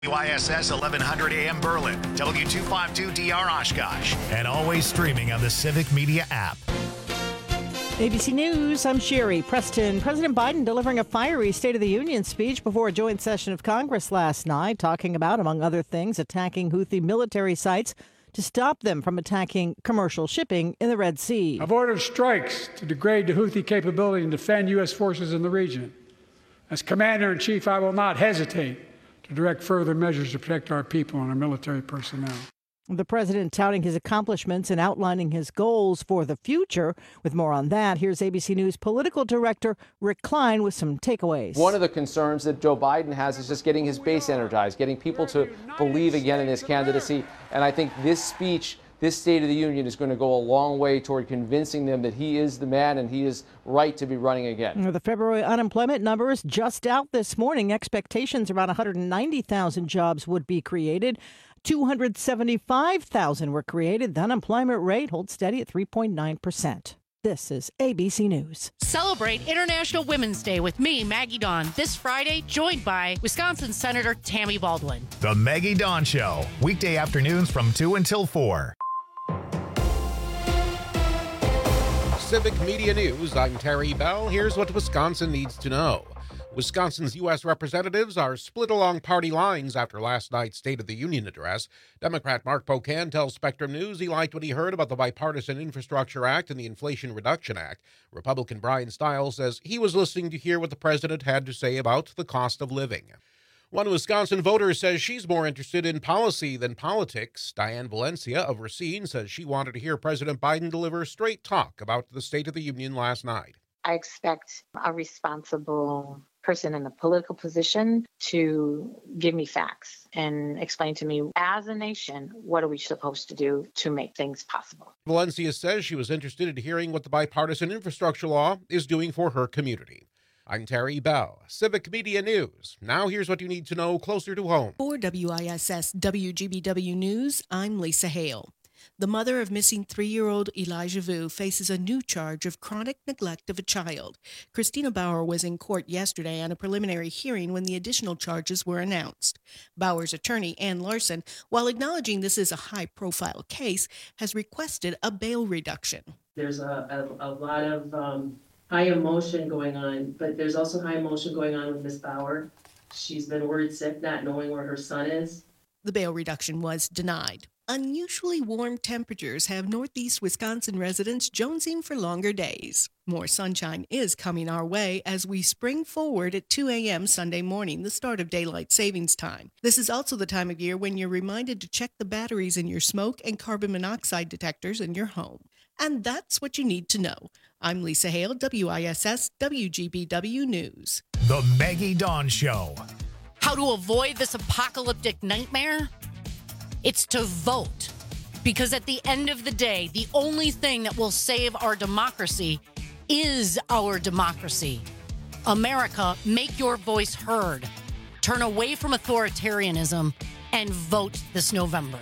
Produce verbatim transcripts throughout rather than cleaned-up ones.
W I S S eleven hundred A M Berlin, W two fifty-two D R Oshkosh, and always streaming on the Civic Media app. A B C News, I'm Sherry Preston. President Biden delivering a fiery State of the Union speech before a joint session of Congress last night, talking about, among other things, attacking Houthi military sites to stop them from attacking commercial shipping in the Red Sea. I've ordered strikes to degrade the Houthi capability and defend U S forces in the region. As Commander-in-Chief, I will not hesitate to direct further measures to protect our people and our military personnel. The president touting his accomplishments and outlining his goals for the future. With more on that, here's A B C News political director Rick Klein with some takeaways. One of the concerns that Joe Biden has is just getting his base energized, getting people to believe again in his candidacy. And I think this speech, this State of the Union, is going to go a long way toward convincing them that he is the man and he is right to be running again. The February unemployment numbers just out this morning. Expectations around one hundred ninety thousand jobs would be created. two hundred seventy-five thousand were created. The unemployment rate holds steady at three point nine percent. This is A B C News. Celebrate International Women's Day with me, Maggie Dawn, this Friday, joined by Wisconsin Senator Tammy Baldwin. The Maggie Dawn Show, weekday afternoons from two until four. Civic Media News, I'm Terry Bell. Here's what Wisconsin needs to know. Wisconsin's U S representatives are split along party lines after last night's State of the Union address. Democrat Mark Pocan tells Spectrum News he liked what he heard about the Bipartisan Infrastructure Act and the Inflation Reduction Act. Republican Brian Stiles says he was listening to hear what the president had to say about the cost of living. One Wisconsin voter says she's more interested in policy than politics. Diane Valencia of Racine says she wanted to hear President Biden deliver straight talk about the State of the Union last night. I expect a responsible person in a political position to give me facts and explain to me, as a nation, what are we supposed to do to make things possible. Valencia says she was interested in hearing what the bipartisan infrastructure law is doing for her community. I'm Terry Bell, Civic Media News. Now here's what you need to know closer to home. For W I S S W G B W News, I'm Lisa Hale. The mother of missing three-year-old Elijah Vu faces a new charge of chronic neglect of a child. Christina Bauer was in court yesterday on a preliminary hearing when the additional charges were announced. Bauer's attorney, Ann Larson, while acknowledging this is a high-profile case, has requested a bail reduction. There's a, a, a lot of um, high emotion going on, but there's also high emotion going on with Miss Bauer. She's been worried sick, not knowing where her son is. The bail reduction was denied. Unusually warm temperatures have northeast Wisconsin residents jonesing for longer days. More sunshine is coming our way as we spring forward at two a.m. Sunday morning, the start of daylight savings time. This is also the time of year when you're reminded to check the batteries in your smoke and carbon monoxide detectors in your home. And that's what you need to know. I'm Lisa Hale, W I S S W G B W News. The Maggie Dawn Show. How to avoid this apocalyptic nightmare? It's to vote. Because at the end of the day, the only thing that will save our democracy is our democracy. America, make your voice heard. Turn away from authoritarianism and vote this November.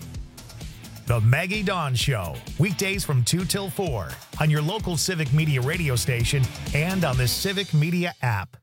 The Maggie Dawn Show, weekdays from two till four on your local Civic Media radio station and on the Civic Media app.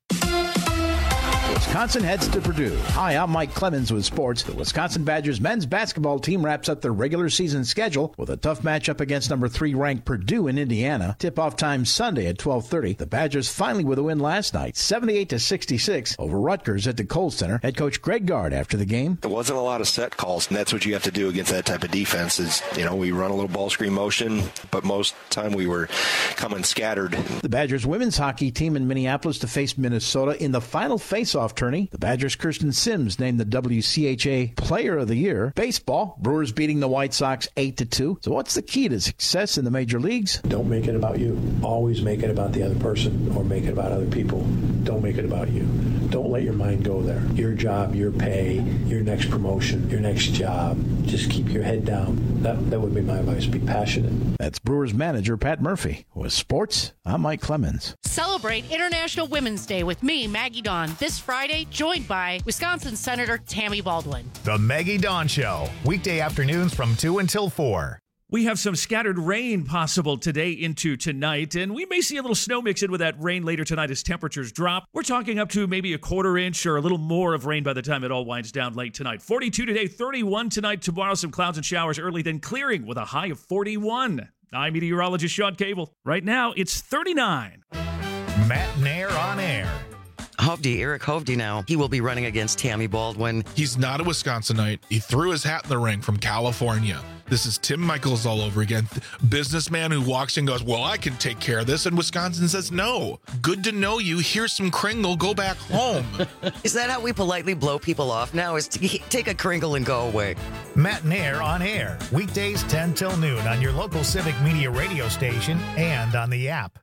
Wisconsin heads to Purdue. Hi, I'm Mike Clemens with sports. The Wisconsin Badgers men's basketball team wraps up their regular season schedule with a tough matchup against number three ranked Purdue in Indiana. Tip-off time Sunday at twelve thirty. The Badgers finally with a win last night, seventy-eight to sixty-six over Rutgers at the Kohl Center. Head coach Greg Gard after the game. There wasn't a lot of set calls, and that's what you have to do against that type of defense. Is, you know, we run a little ball screen motion, but most time we were coming scattered. The Badgers women's hockey team in Minneapolis to face Minnesota in the final face-off tourney. The Badgers' Kirsten Sims named the W C H A Player of the Year. Baseball, Brewers beating the White Sox eight to two. So what's the key to success in the major leagues? Don't make it about you. Always make it about the other person or make it about other people. Don't make it about you. Don't let your mind go there. Your job, your pay, your next promotion, your next job. Just keep your head down. That, that would be my advice. Be passionate. That's Brewers manager Pat Murphy. With sports, I'm Mike Clemens. Celebrate International Women's Day with me, Maggie Dawn, this Friday, joined by Wisconsin Senator Tammy Baldwin. The Maggie Dawn Show, weekday afternoons from two until four. We have some scattered rain possible today into tonight, and we may see a little snow mix in with that rain later tonight as temperatures drop. We're talking up to maybe a quarter inch or a little more of rain by the time it all winds down late tonight. forty-two today, thirty-one tonight. Tomorrow, some clouds and showers early, then clearing with a high of forty-one. I'm meteorologist Sean Cable. Right now, it's thirty-nine. Matt Nair on air. Hovde, Eric Hovde now, he will be running against Tammy Baldwin. He's not a Wisconsinite. He threw his hat in the ring from California. This is Tim Michaels all over again. Businessman who walks in and goes, well, I can take care of this. And Wisconsin says, no. Good to know you. Here's some Kringle. Go back home. Is that how we politely blow people off now? Is to take a Kringle and go away? Matt Nair on air. Weekdays ten till noon on your local Civic Media radio station and on the app.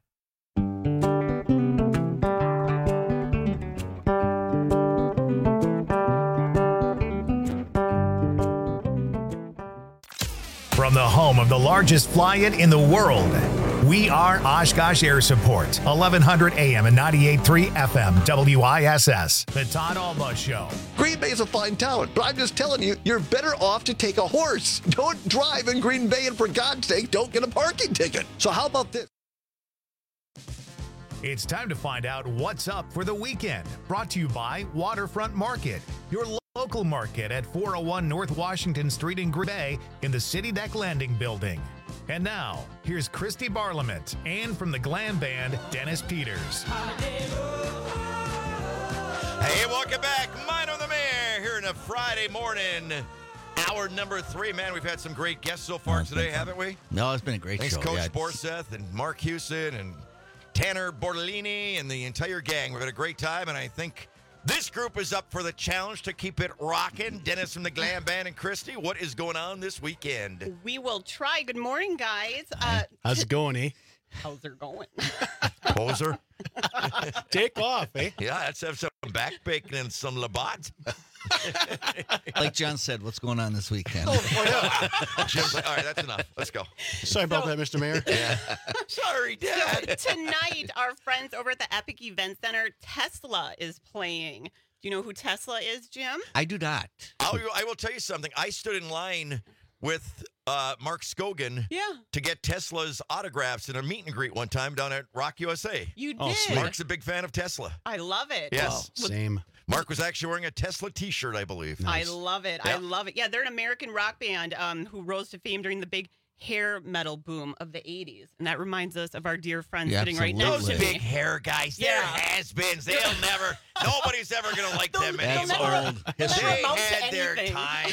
From the home of the largest fly-in in the world, we are Oshkosh Air Support, eleven hundred A M and ninety-eight point three F M, W I S S. The Todd Alba Show. Green Bay is a fine town, but I'm just telling you, you're better off to take a horse. Don't drive in Green Bay, and for God's sake, don't get a parking ticket. So how about this? It's time to find out what's up for the weekend. Brought to you by Waterfront Market, your local market at four oh one North Washington Street in Green Bay in the City Deck Landing Building. And now, here's Christy Barlament and from the glam band, Dennis Peters. Hey, welcome back. Mine on the Mayor here in a Friday morning. Hour number three. Man, we've had some great guests so far no, today, haven't we? No, it's been a great Thanks, show. Coach yeah, Borseth and Mark Hewson and Tanner Bortolini and the entire gang. We've had a great time, and I think this group is up for the challenge to keep it rocking. Dennis from the Glam Band and Christy, what is going on this weekend? We will try. Good morning, guys. Uh, How's it going, eh? How's it going? Poser. Take off, eh? Yeah, let's have some back bacon and some Labatt. Like John said, what's going on this weekend? Oh, yeah. Jim's like, all right, that's enough. Let's go. Sorry about So- that, Mister Mayor. Yeah. Sorry, Dad. So tonight, our friends over at the Epic Event Center, Tesla is playing. Do you know who Tesla is, Jim? I do not. I'll, I will tell you something. I stood in line with uh, Mark Scogan Yeah. to get Tesla's autographs in a meet and greet one time down at Rock U S A. You Oh, did. sweet. Mark's a big fan of Tesla. I love it. Yes. Same. Mark was actually wearing a Tesla T-shirt, I believe. I love it. I Yeah. love it. Yeah, they're an American rock band um, who rose to fame during the big hair metal boom of the eighties. And that reminds us of our dear friend Yeah, sitting right next Those to absolutely. big me. hair guys, they're Yeah. has-beens. They'll never, nobody's ever going to like them That's anymore. old history. never They amount to had their anything.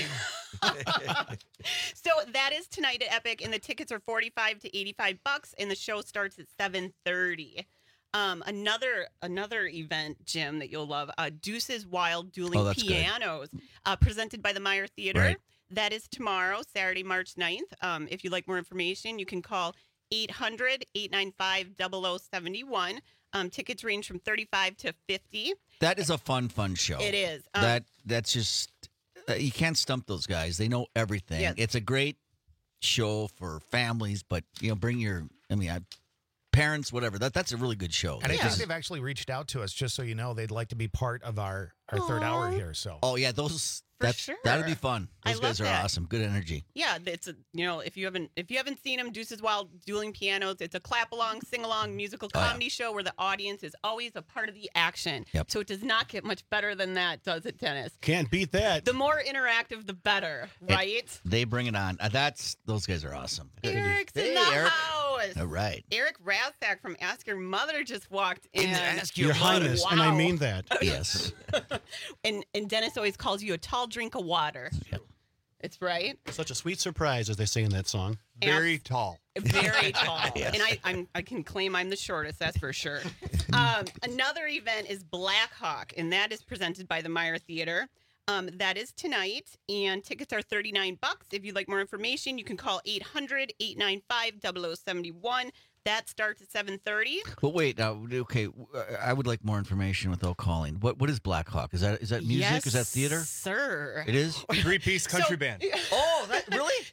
time. So that is tonight at Epic, and the tickets are forty-five to eighty-five bucks, and the show starts at seven thirty. Um, another another event, Jim, that you'll love, uh, Deuce's Wild Dueling Oh, that's good. Pianos, uh, presented by the Meyer Theater. Right. That is tomorrow, Saturday, March ninth. Um, if you'd like more information, you can call eight hundred, eight nine five, zero zero seven one. Um, tickets range from thirty-five to fifty. That is a fun, fun show. It is. Um, that That's just, uh, you can't stump those guys. They know everything. Yes. It's a great show for families, but, you know, bring your, I mean, I, parents, whatever. That That's a really good show. And I Yeah. think they've actually reached out to us, just so you know, they'd like to be part of our, our third hour here. So Oh, yeah, those, For that's, sure. that'd be fun. I Those guys love are that. awesome. Good energy. Yeah, it's a you know if you haven't if you haven't seen him, Deuce's Wild Dueling Pianos, it's a clap along, sing along musical Oh, yeah. comedy show where the audience is always a part of the action. Yep. So it does not get much better than that, does it, Dennis? Can't beat that. The more interactive, the better, It- right? They bring it on. Uh, that's, those guys are awesome. Eric's Hey, in the Eric. house. All right. Eric Rasak from Ask Your Mother just walked in. Ask Your Highness, and I Wow. mean that. Yes. And and Dennis always calls you a tall drink of water. It's right. Such a sweet surprise, as they say in that song. Very tall. Very tall. Yes. And I I'm, I can claim I'm the shortest, that's for sure. Um, another event is Black Hawk, and that is presented by the Meyer Theater. Um, that is tonight, and tickets are thirty-nine bucks. If you'd like more information, you can call eight hundred, eight nine five, zero zero seven one. That starts at seven thirty. But wait, now, okay, uh, I would like more information without calling. What What is Black Hawk? Is that is that music? Yes, Is that theater? sir. It is? Three-piece country So- band. Oh, that really?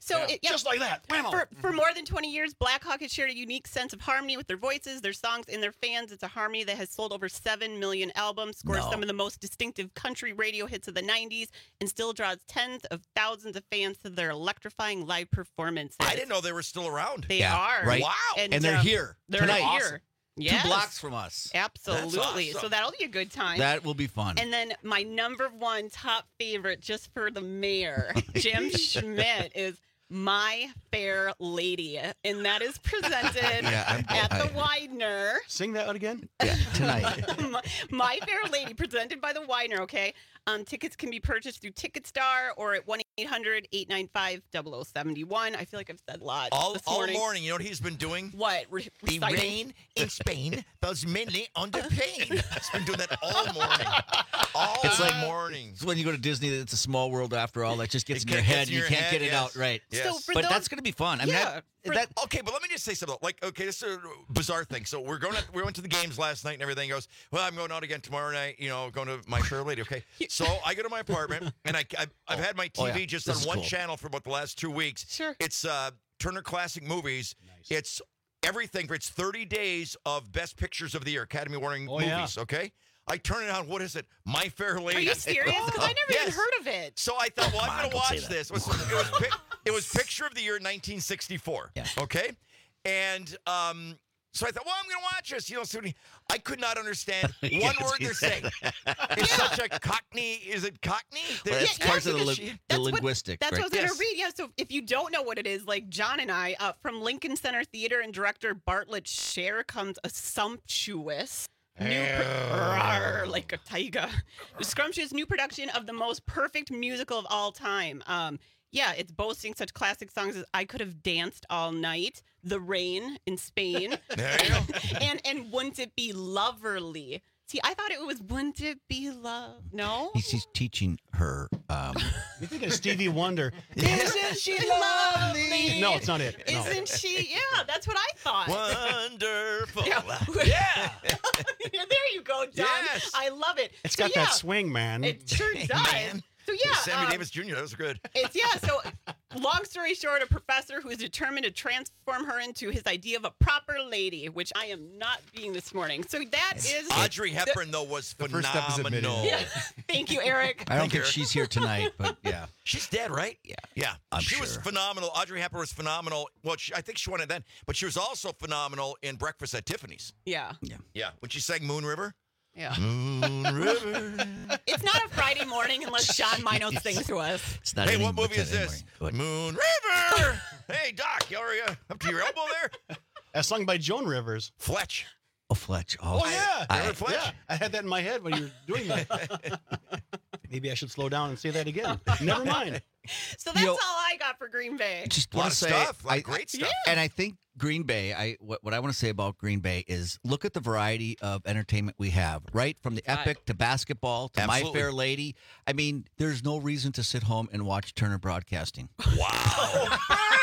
So it, yeah, Just like that. Whammo. For, for more than twenty years, Black Hawk has shared a unique sense of harmony with their voices, their songs, and their fans. It's a harmony that has sold over seven million albums, scores No. some of the most distinctive country radio hits of the nineties, and still draws tens of thousands of fans to their electrifying live performances. I didn't know they were still around. They Yeah, are. right. Wow. And they're um, here They're tonight. here. Awesome. Yes. Two blocks from us. Absolutely. That's awesome. So that'll be a good time. That will be fun. And then my number one top favorite, just for the mayor, Jim Schmidt, is My Fair Lady. And that is presented Yeah, I'm- at the I- Widener. Sing that out again. Yeah, tonight. My, My Fair Lady, presented by the Widener, okay? Um, tickets can be purchased through Ticketstar or at one eight hundred, eight nine five, zero zero seven one. I feel like I've said a lot All, this all morning. morning, you know what he's been doing? What? Re- The reciting? rain in Spain falls mainly under pain. He's been doing that all morning. All It's like- morning. It's when you go to Disney, it's a small world after all. That just gets It in your gets head. in you your can't head, get it yes. out right. Yes. So for but those- that's going to be fun. I mean, Yeah, that, for- that Okay, but let me just say something. Like, okay, this is a bizarre thing. So we're going to, we went to the games last night and everything goes, well, I'm going out again tomorrow night, you know, going to My Fair Lady, okay? So I go to my apartment and I, I've, I've had my T V Oh, yeah. just This on is one cool. channel for about the last two weeks. Sure. It's uh, Turner Classic Movies. It's everything for, it's thirty days of best pictures of the year, Academy Award Oh, yeah. movies, okay? I turn it on. What is it? My Fair Lady. Are you serious? Because I never Yes. even heard of it. So I thought, well, Come I'm on, going to don't say watch that. this. It was, it, was, pic- it was Picture of the Year nineteen sixty-four. Yeah. Okay? And um, so I thought, well, I'm going to watch this. You know, so I could not understand one Yes, word he they're said saying. It's such a Cockney. Is it Cockney? Well, that's Yeah, part yeah, of the, because li- the That's what- linguistic. That's right? what I was Yes. going to read. Yeah. So if you don't know what it is, like John and I, uh, from Lincoln Center Theater and director Bartlett Sher comes a sumptuous. New pro- Rawr, like a tiger. The scrumptious new production of the most perfect musical of all time. Um, yeah, it's boasting such classic songs as I Could Have Danced All Night, The Rain in Spain, There you go. and and Wouldn't It Be Loverly? See, I thought it was Wouldn't It Be Love? No? He's, he's teaching her. Um, You think of Stevie Wonder? Isn't she lovely? No, it's not it. No. Isn't she? Yeah, that's what I thought. Wonderful. Yeah. Yeah. Yeah, there you go, John. Yes. I love it. It's So, got yeah, that swing, man. It sure does. Man. So yeah, Sammy um, Davis Junior That was good. it's yeah. So long story short, a professor who is determined to transform her into his idea of a proper lady, which I am not being this morning. So that is Audrey Hepburn, though, was The first step is admitted. phenomenal. Yeah. Thank you, Eric. I don't Thank think you. she's here tonight, but yeah. She's dead, right? Yeah. Yeah. I'm she was sure. phenomenal. Audrey Hepburn was phenomenal. Well, she, I think she won it then, but she was also phenomenal in Breakfast at Tiffany's. Yeah. Yeah. When she sang Moon River. Yeah. Moon River. It's not a Friday morning unless John Minos sings to us. It's not Hey, any- what movie it's is not this? anymore. Moon River. Hey, Doc, you are you up to your elbow there? That's sung by Joan Rivers. Fletch. Oh, Fletch. Oh, Oh, yeah. I- Remember Fletch? Yeah, I had that in my head when you were doing that. Maybe I should slow down and say that again. Never mind. So that's You know- all I got for Green Bay. just A lot want of to say, stuff. A lot of I- great stuff. And I think Green Bay, I what, what I want to say about Green Bay is look at the variety of entertainment we have, right? From the Right. epic to basketball to My Absolutely. Fair Lady. I mean, there's no reason to sit home and watch Turner Broadcasting. Wow.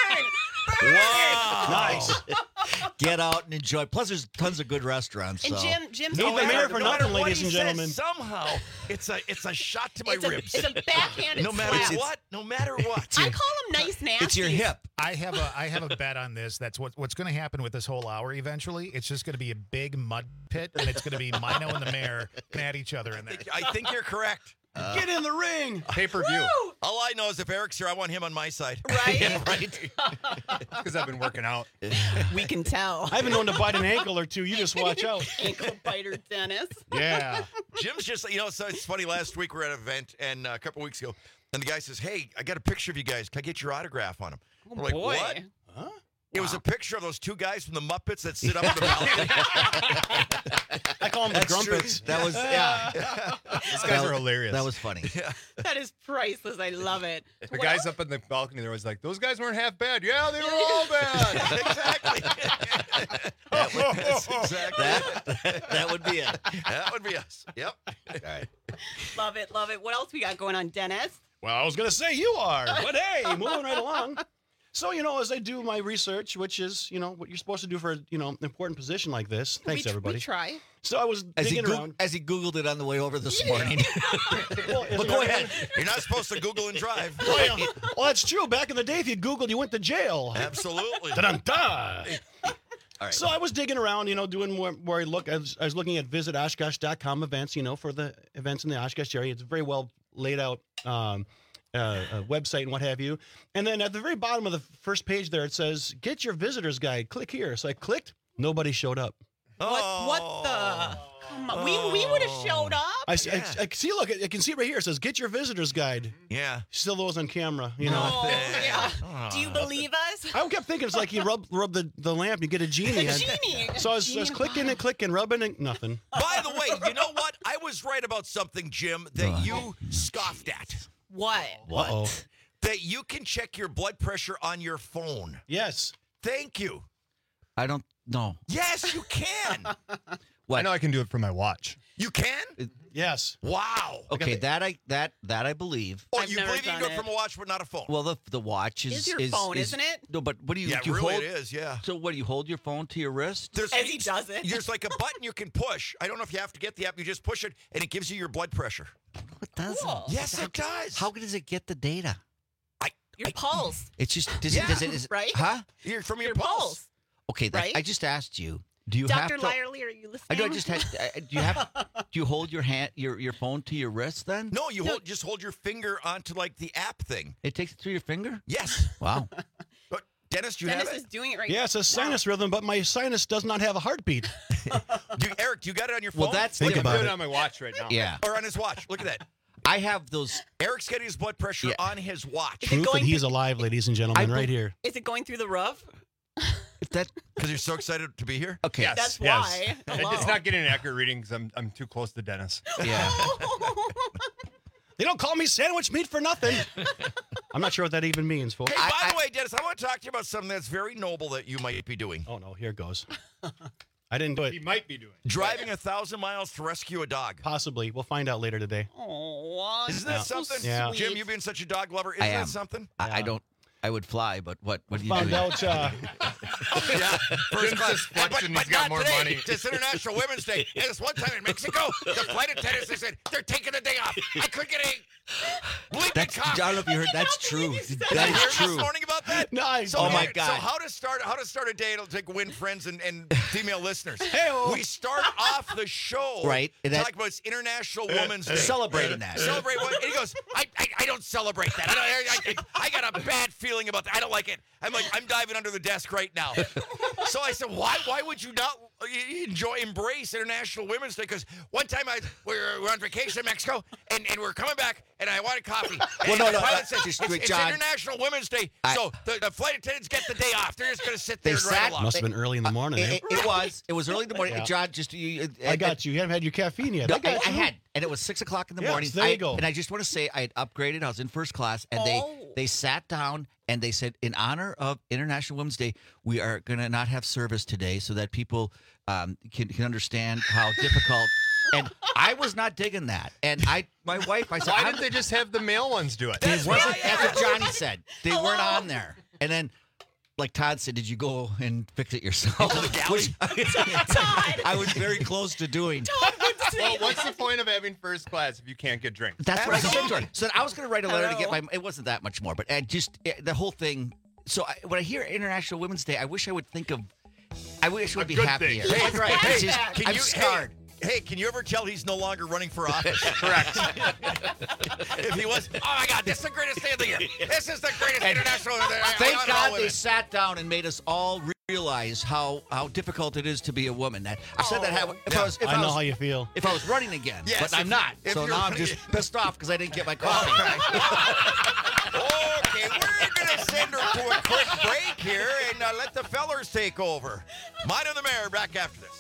Burn! Wow. Nice. Get out and enjoy. Plus, there's tons of good restaurants. And so. Jim, Jim's Need No the always- mayor matter, for no nothing, matter what ladies he and says, gentlemen. somehow it's a it's a shot to my it's a, ribs. it's a backhanded no matter slap. what, no matter what. I call him nice nasty. It's your hip. I have a I have a bet on this. That's what what's going to happen with this whole hour. Eventually, it's just going to be a big mud pit, and it's going to be Mino and the mayor at each other in there. I think you're correct. Get in the ring. Pay per view. Woo! All I know is if Eric's here, I want him on my side. Right? Right? Because I've been working out. We can tell. I haven't known to bite an ankle or two. You just watch out. Ankle biter Dennis. Yeah. Jim's just, you know, so it's funny. Last week we were at an event, and uh, a couple weeks ago, and the guy says, "Hey, I got a picture of you guys. Can I get your autograph on him?" Oh, We're like, boy. "What?" Huh? It was a picture of those two guys from the Muppets that sit up in the balcony. I call them the That's true. grumpets. That was, yeah. These That guys was- are hilarious. That was funny. That is priceless. I love it. The What guys else? up in the balcony, they're always like, those guys weren't half bad. Yeah, they were all bad. Exactly. That would, That's exactly. that, that would be it. That would be us. Yep. All right. Love it. Love it. What else we got going on, Dennis? Well, I was going to say you are, but hey, moving right along. So, you know, as I do my research, which is, you know, what you're supposed to do for, you know, an important position like this. Thanks, we, everybody. We try. So I was as digging he around. As he Googled it on the way over this morning. well, but go ahead. You're not supposed to Google and drive. well, yeah. well, that's true. Back in the day, if you Googled, you went to jail. Absolutely. Da-dun-da. All right. So I was digging around, you know, doing more where I look. I was, I was looking at visit oshkosh dot com events, you know, for the events in the Oshkosh area. It's a very well laid out um, uh, a website and what have you. And then at the very bottom of the first page there, it says, get your visitor's guide. Click here. So I clicked. Nobody showed up. What, what the? Come on. We, we would have showed up. I, I, I see, look, I can see it right here. It says, get your visitor's guide. Yeah. Still those on camera, you know. Oh, yeah. Do you believe us? I kept thinking it's like you rub rub the, the lamp, you get a genie. A genie. So I was, I was clicking and clicking, rubbing and nothing. By the way, you know what? I was right about something, Jim, that you scoffed at. What? What? Uh-oh. That you can check your blood pressure on your phone. Yes. Thank you. I don't know. Yes, you can. What? I know I can do it from my watch. You can? Yes. Wow. Okay, that I that that I believe. Oh, I've you never believe you can do done it it. from a watch, but not a phone? Well, the the watch is Is your phone, isn't it? No, but what do you? Yeah, do you really hold, it is, yeah. So what do you hold your phone to your wrist? There's, As he does it. There's like a button you can push. I don't know if you have to get the app. You just push it, and it gives you your blood pressure. It doesn't. Cool. Yes, it does. How does it get the data? Your pulse. It's just does Yeah, it does it is, right? Huh? You're from your, Your pulse. pulse. Okay, that, Right? I just asked you. Do you Doctor have to? Lyerly, are you listening? I do. I just had. I, do you have? Do you hold your hand, your your phone to your wrist? Then No, you hold just hold your finger onto like the app thing. it takes it through your finger. Yes. Wow. But Dennis, do you Dennis have is it? doing it right Yeah, it's a sinus rhythm, but my sinus does not have a heartbeat. Do you, Eric, do you got it on your phone? Well, that's Think different. about it on my watch right now. Yeah, or on his watch. Look at that. I have those. Eric's getting his blood pressure Yeah. on his watch. Is it Proof that going he's through- alive, ladies and gentlemen, I right be- here. Is it going through the roof? If that Because you're so excited to be here. okay. Yes, That's yes. why. It- Hello. It's not getting an accurate reading because I'm, I'm too close to Dennis. Yeah. They don't call me sandwich meat for nothing. I'm not sure what that even means, folks. Hey, by I- the way, Dennis, I want to talk to you about something that's very noble that you might be doing. Oh, no, here it goes. I didn't do He it. might be doing. Driving a thousand miles to rescue a dog. Possibly. We'll find out later today. Oh, Isn't that something? Yeah. Jim, you being such a dog lover, isn't I am. that something? I, I don't. I would fly, but what? What do you Found do? out, uh, Yeah, first Jim's class. just flexing, But, he's but got not more today. money. It's International Women's Day. And this one time in Mexico, the flight attendants, they said, they're taking the day off. I couldn't get a bleeping That's. I cock. don't know if you heard. That's true. Did you That hear is this true. morning about that? nice. So Oh, my here- God. So how to start how to start a day to take win friends and, and female listeners. Hey-o. We start off the show Right, and that- talking about it's International Women's Day. Celebrating that. Celebrate what? And he goes, I, I, I don't celebrate that. I, don't, I, I, I got a bad feeling about that. I don't like it. I'm like, I'm diving under the desk right now. So I said, why why would you not enjoy, embrace International Women's Day? Because one time I we were, we were on vacation in Mexico, and, and we we're coming back, and I wanted coffee. And Well, no, the no, pilot uh, said, just it's, wait, it's John. International Women's Day, I- so the, the flight attendants get the day off. They're just going to sit They there and ride sat- along. Must have been early in the morning. It, eh? it, it was. It was early in the morning. Yeah. John, just you. I got you. You haven't had your caffeine yet. No, I got I, I you. had, and it was six o'clock in the Yes, morning. there you I- go. And I just want to say, I had upgraded. I was in first class, and Oh. they they sat down and they said, in honor of International Women's Day, we are going to not have service today, so that people um, can can understand how difficult. And I was not digging that. And I, my wife, I said, Why I'm- didn't they just have the male ones do it? They wasn't. That's what Johnny said. They weren't on there. And then, like Todd said, did you go and fix it yourself? Which Todd. I was very close to doing. Well, what's the point of having first class if you can't get drinks? That's what I said to her. So I was going to wite a letter to get Hello. my. It wasn't that much more, but I just it, the whole thing. So I, when I hear International Women's Day, I wish I would think of. I wish I would A be good happier. thing. Hey, That's right. Hey, It's just- can I'm you, scarred. Hey, hey, can you ever tell he's no longer running for office? Correct. If he was, oh my God, this is the greatest day of the year. This is the greatest And international. I- Thank I honor all God they women. sat down and made us all realize how, how difficult it is to be a woman. That I said that how- if I was if I I, know was, how you feel. if I was running again, Yes, but I'm if- not. if So you're now I'm running- just pissed off because I didn't get my coffee. Okay, we're going to send her to a quick break here and uh, let the fellers take over. Mind of the Mayor, back after this.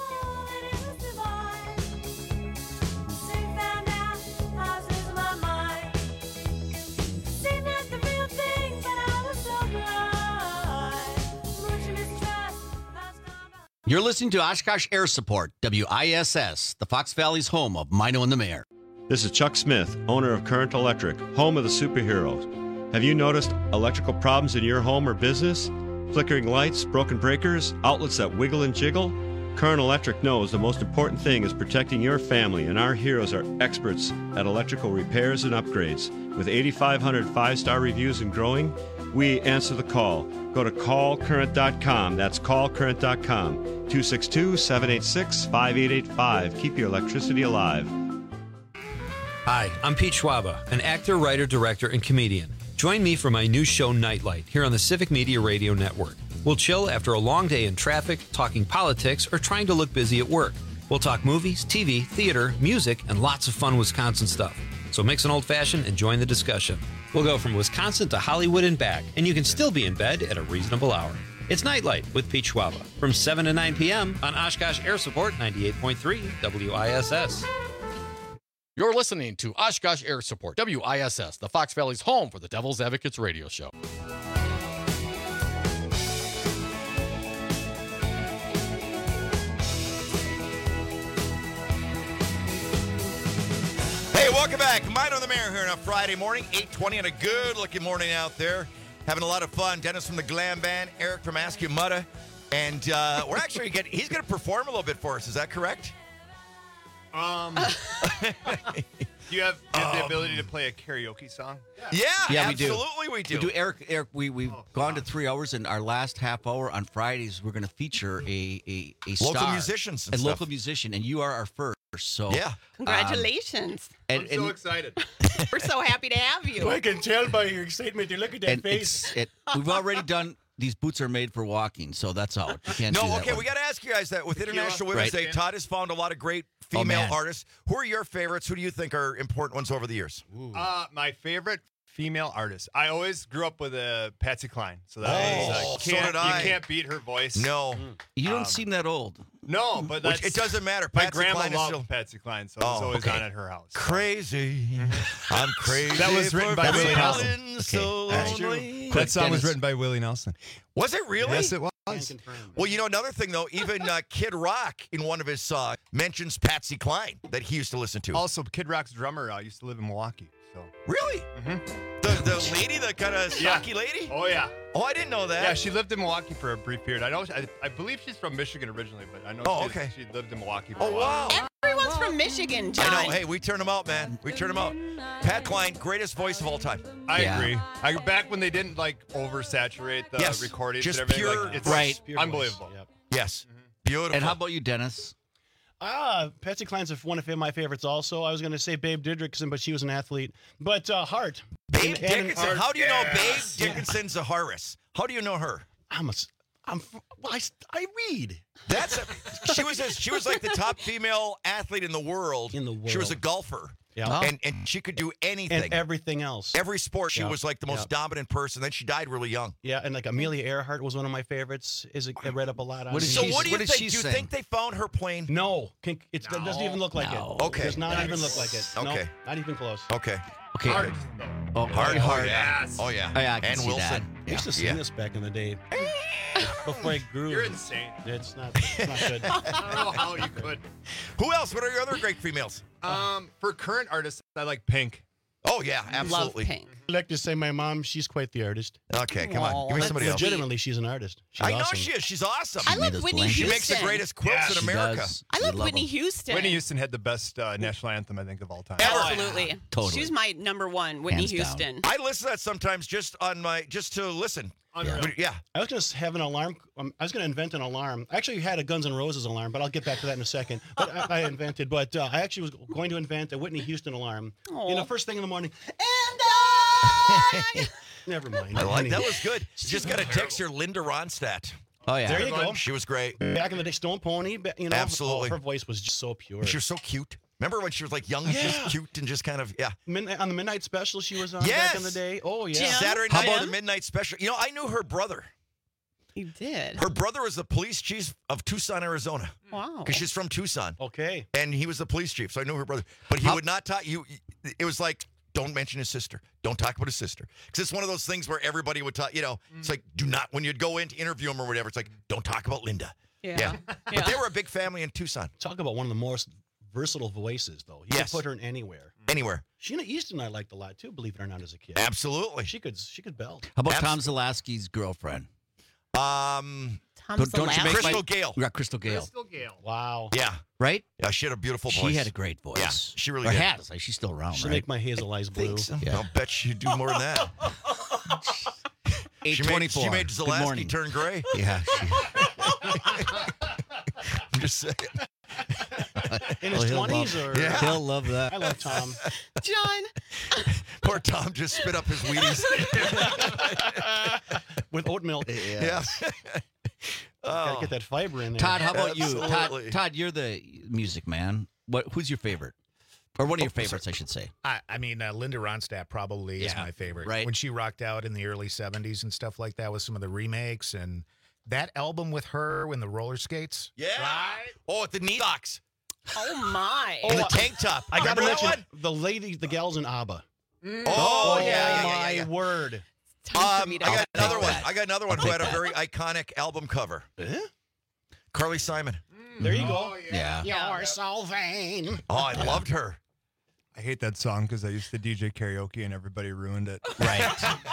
You're listening to Oshkosh Air Support, W I S S, the Fox Valley's home of Mino and the Mayor. This is Chuck Smith, owner of Current Electric, home of the superheroes. Have you noticed electrical problems in your home or business? Flickering lights, broken breakers, outlets that wiggle and jiggle? Current Electric knows the most important thing is protecting your family, and our heroes are experts at electrical repairs and upgrades. With eighty-five hundred five-star reviews and growing, we answer the call. Go to call current dot com. That's call current dot com. two six two, seven eight six, five eight eight five. Keep your electricity alive. Hi, I'm Pete Schwaba, an actor, writer, director, and comedian. Join me for my new show, Nightlight, here on the Civic Media Radio Network. We'll chill after a long day in traffic, talking politics, or trying to look busy at work. We'll talk movies, T V, theater, music, and lots of fun Wisconsin stuff. So mix an old-fashioned and join the discussion. We'll go from Wisconsin to Hollywood and back, and you can still be in bed at a reasonable hour. It's Nightlight with Pete Schwaba from seven to nine p.m. on Oshkosh Air Support ninety-eight point three W I S S. You're listening to Oshkosh Air Support, W I S S, the Fox Valley's home for the Devil's Advocates radio show. Hey, welcome back. Mine on the Mayor here on a Friday morning, eight twenty, and a good-looking morning out there. Having a lot of fun. Dennis from the Glam Band, Eric from Ask You Mutta, and uh, we're actually getting, he's going to perform a little bit for us. Is that correct? Um, do you have, do you have the ability to play a karaoke song? Yeah, Yeah, absolutely we do. we do. We do. Eric, Eric, we, we've Oh, gone to three hours, and our last half hour on Fridays, we're going to feature a, a, a star. Local musicians and A stuff. local musician, and you are our first. So Yeah. Congratulations. Um, I'm so excited. We're so happy to have you. I can tell by your excitement. You look at that and face. it's, it, we've already done, these boots are made for walking, so that's out. You can't do No, that okay, one. we got to ask you guys that with International Women's Right. Day, Todd has found a lot of great Oh, female man. artists. Who are your favorites? Who do you think are important ones over the years? Uh, my favorite female artist. I always grew up with a Patsy Cline, so that Oh, is, uh, so can't, did I. you can't beat her voice. No. You don't Um, seem that old. No, but Which- that's, it doesn't matter. My Patsy grandma Cline is loved still- Patsy Cline, so it was Oh, always okay. on at her house. Crazy. I'm crazy. That was written for by Willie feeling Nelson. So That's lonely. That song was Dennis. written by Willie Nelson. Was it really? Yes, it was. Well, you know, another thing, though, even uh, Kid Rock in one of his songs mentions Patsy Cline that he used to listen to. Also, Kid Rock's drummer uh, used to live in Milwaukee. So Really? Mhm. The the lady, the kind of stocky lady? Oh, yeah. Oh, I didn't know that. Yeah, she lived in Milwaukee for a brief period. I know. I, I believe she's from Michigan originally, but I know Oh, she's- okay. she lived in Milwaukee for Oh, a while. wow. Everyone's from Michigan, John. I know. Hey, we turned them out, man. We turned them out. Pat Klein, greatest voice of all time. I Yeah. agree. I, back when they didn't like oversaturate the Yes, recordings just and everything, pure- like, it's Right. pure unbelievable. Yep. Yes. Beautiful. And how about you, Dennis? Ah, Patsy Cline's one of my favorites also. I was going to say Babe Didrikson, but she was an athlete. But uh, Hart. Babe And- and Dickinson. Hart- How do you know Yes. Babe Dickinson's a Harris? How do you know her? I'm a, I'm, well, I, I read. That's a, she was a, she was like the top female athlete in the world. In the She was a world. golfer. Yeah. And and she could do anything. And everything else. Every sport, she Yeah. was like the most Yeah. dominant person. Then she died really young. Yeah, and like Amelia Earhart was one of my favorites. Is I read up a lot on. What did So she- what do you what did think? she Do you sing? think they found her plane? No, can, it's, it doesn't even look like No. it. Okay. Does not even look like it. No, Okay. not even close. Okay. Okay. Hart. Oh, Hard, hard. hard. Yes. Oh yeah. Oh, yeah, I can and see Wilson. that. I used to sing Yeah. this back in the day. Before I grew. You're insane. It's not, it's not good. I don't know how you could. Who else? What are your other great females? Um, for current artists, I like Pink. Oh yeah, absolutely. Love Pink. I like to say my mom, she's quite the artist. Okay, come on. Aw, Give me that's somebody else. Legitimately, she's an artist. She's I know awesome. she is. She's awesome. I made love us Whitney blank. She Houston. makes the greatest quilts Yeah, in She America. does. I We love love Whitney them. Houston. Whitney Houston had the best uh, national anthem, I think, of all time. Absolutely. Totally. She's my number one, Whitney Hands down. Houston. I listen to that sometimes just on my just to listen. Unreal. But, yeah. I was going to have an alarm. Um, I was going to invent an alarm. I actually had a Guns N' Roses alarm, but I'll get back to that in a second. But I, I invented, but uh, I actually was going to invent a Whitney Houston alarm. You know, Aw. first thing in the morning. And I... Never mind. I like that Anyway, was good. You just got to text her Linda Ronstadt. Oh, yeah. There you go. She was great. Back in the day, Stone Pony. ba- You know, Absolutely. oh, her voice was just so pure. She was so cute. Remember when she was like young and Yeah. just cute and just kind of yeah. Midnight, on the Midnight Special, she was on Yes! back in the day. Oh yeah. Jim? Saturday How night about- or the midnight special. You know, I knew her brother. You did. Her brother was the police chief of Tucson, Arizona. Wow. Because she's from Tucson. Okay. And he was the police chief, so I knew her brother. But he How- would not talk. You, it was like, don't mention his sister. Don't talk about his sister. Because it's one of those things where everybody would talk. You know, it's like, do not when you'd go in to interview him or whatever. It's like, don't talk about Linda. Yeah. But they were a big family in Tucson. Talk about one of the most versatile voices, though. You Yes. can put her in anywhere. Anywhere. Sheena Easton I liked a lot too, believe it or not, as a kid. Absolutely. She could she could belt. How about Tom Zalaski's girlfriend? Um, Tom Don't- don't you make my- Crystal Gale. We got Crystal Gale. Crystal Gale. Wow. Yeah. Right? Yeah, she had a beautiful voice. She had a great voice. Yeah, she really or did. has. Like, she's still around, She'll right? make my hazel eyes blue. So. Yeah. I'll bet she'd do more than that. eight She made, twenty-four. she made Good Zalaski morning. turn gray. Yeah. She, I'm just saying. In his Oh, he'll twenties, love- or Yeah. He'll love that. I love Tom. John. Poor Tom just spit up his Wheaties. With oat milk. Yeah. Gotta Oh. get that fiber in there. Todd, how about you? Todd, Absolutely. Todd, you're the music man. What? Who's your favorite? Or one of your Oh, sorry. favorites, I should say. I, I mean, uh, Linda Ronstadt probably is Yeah, my favorite. right. When she rocked out in the early seventies and stuff like that with some of the remakes and that album with her when the roller skates. Yeah. Oh, at the knee socks. Oh my. And the tank top. I gotta Remember that mention the ladies, the gals in ABBA. Oh, yeah, yeah, yeah, my yeah, yeah. word. Time for Um, me I to got take another one. that. I got another one I'll who take had a that. very iconic album cover. Eh? Carly Simon. There you go. Yeah. You're so vain. Oh, I loved her. I hate that song because I used to D J karaoke and everybody ruined it. Right.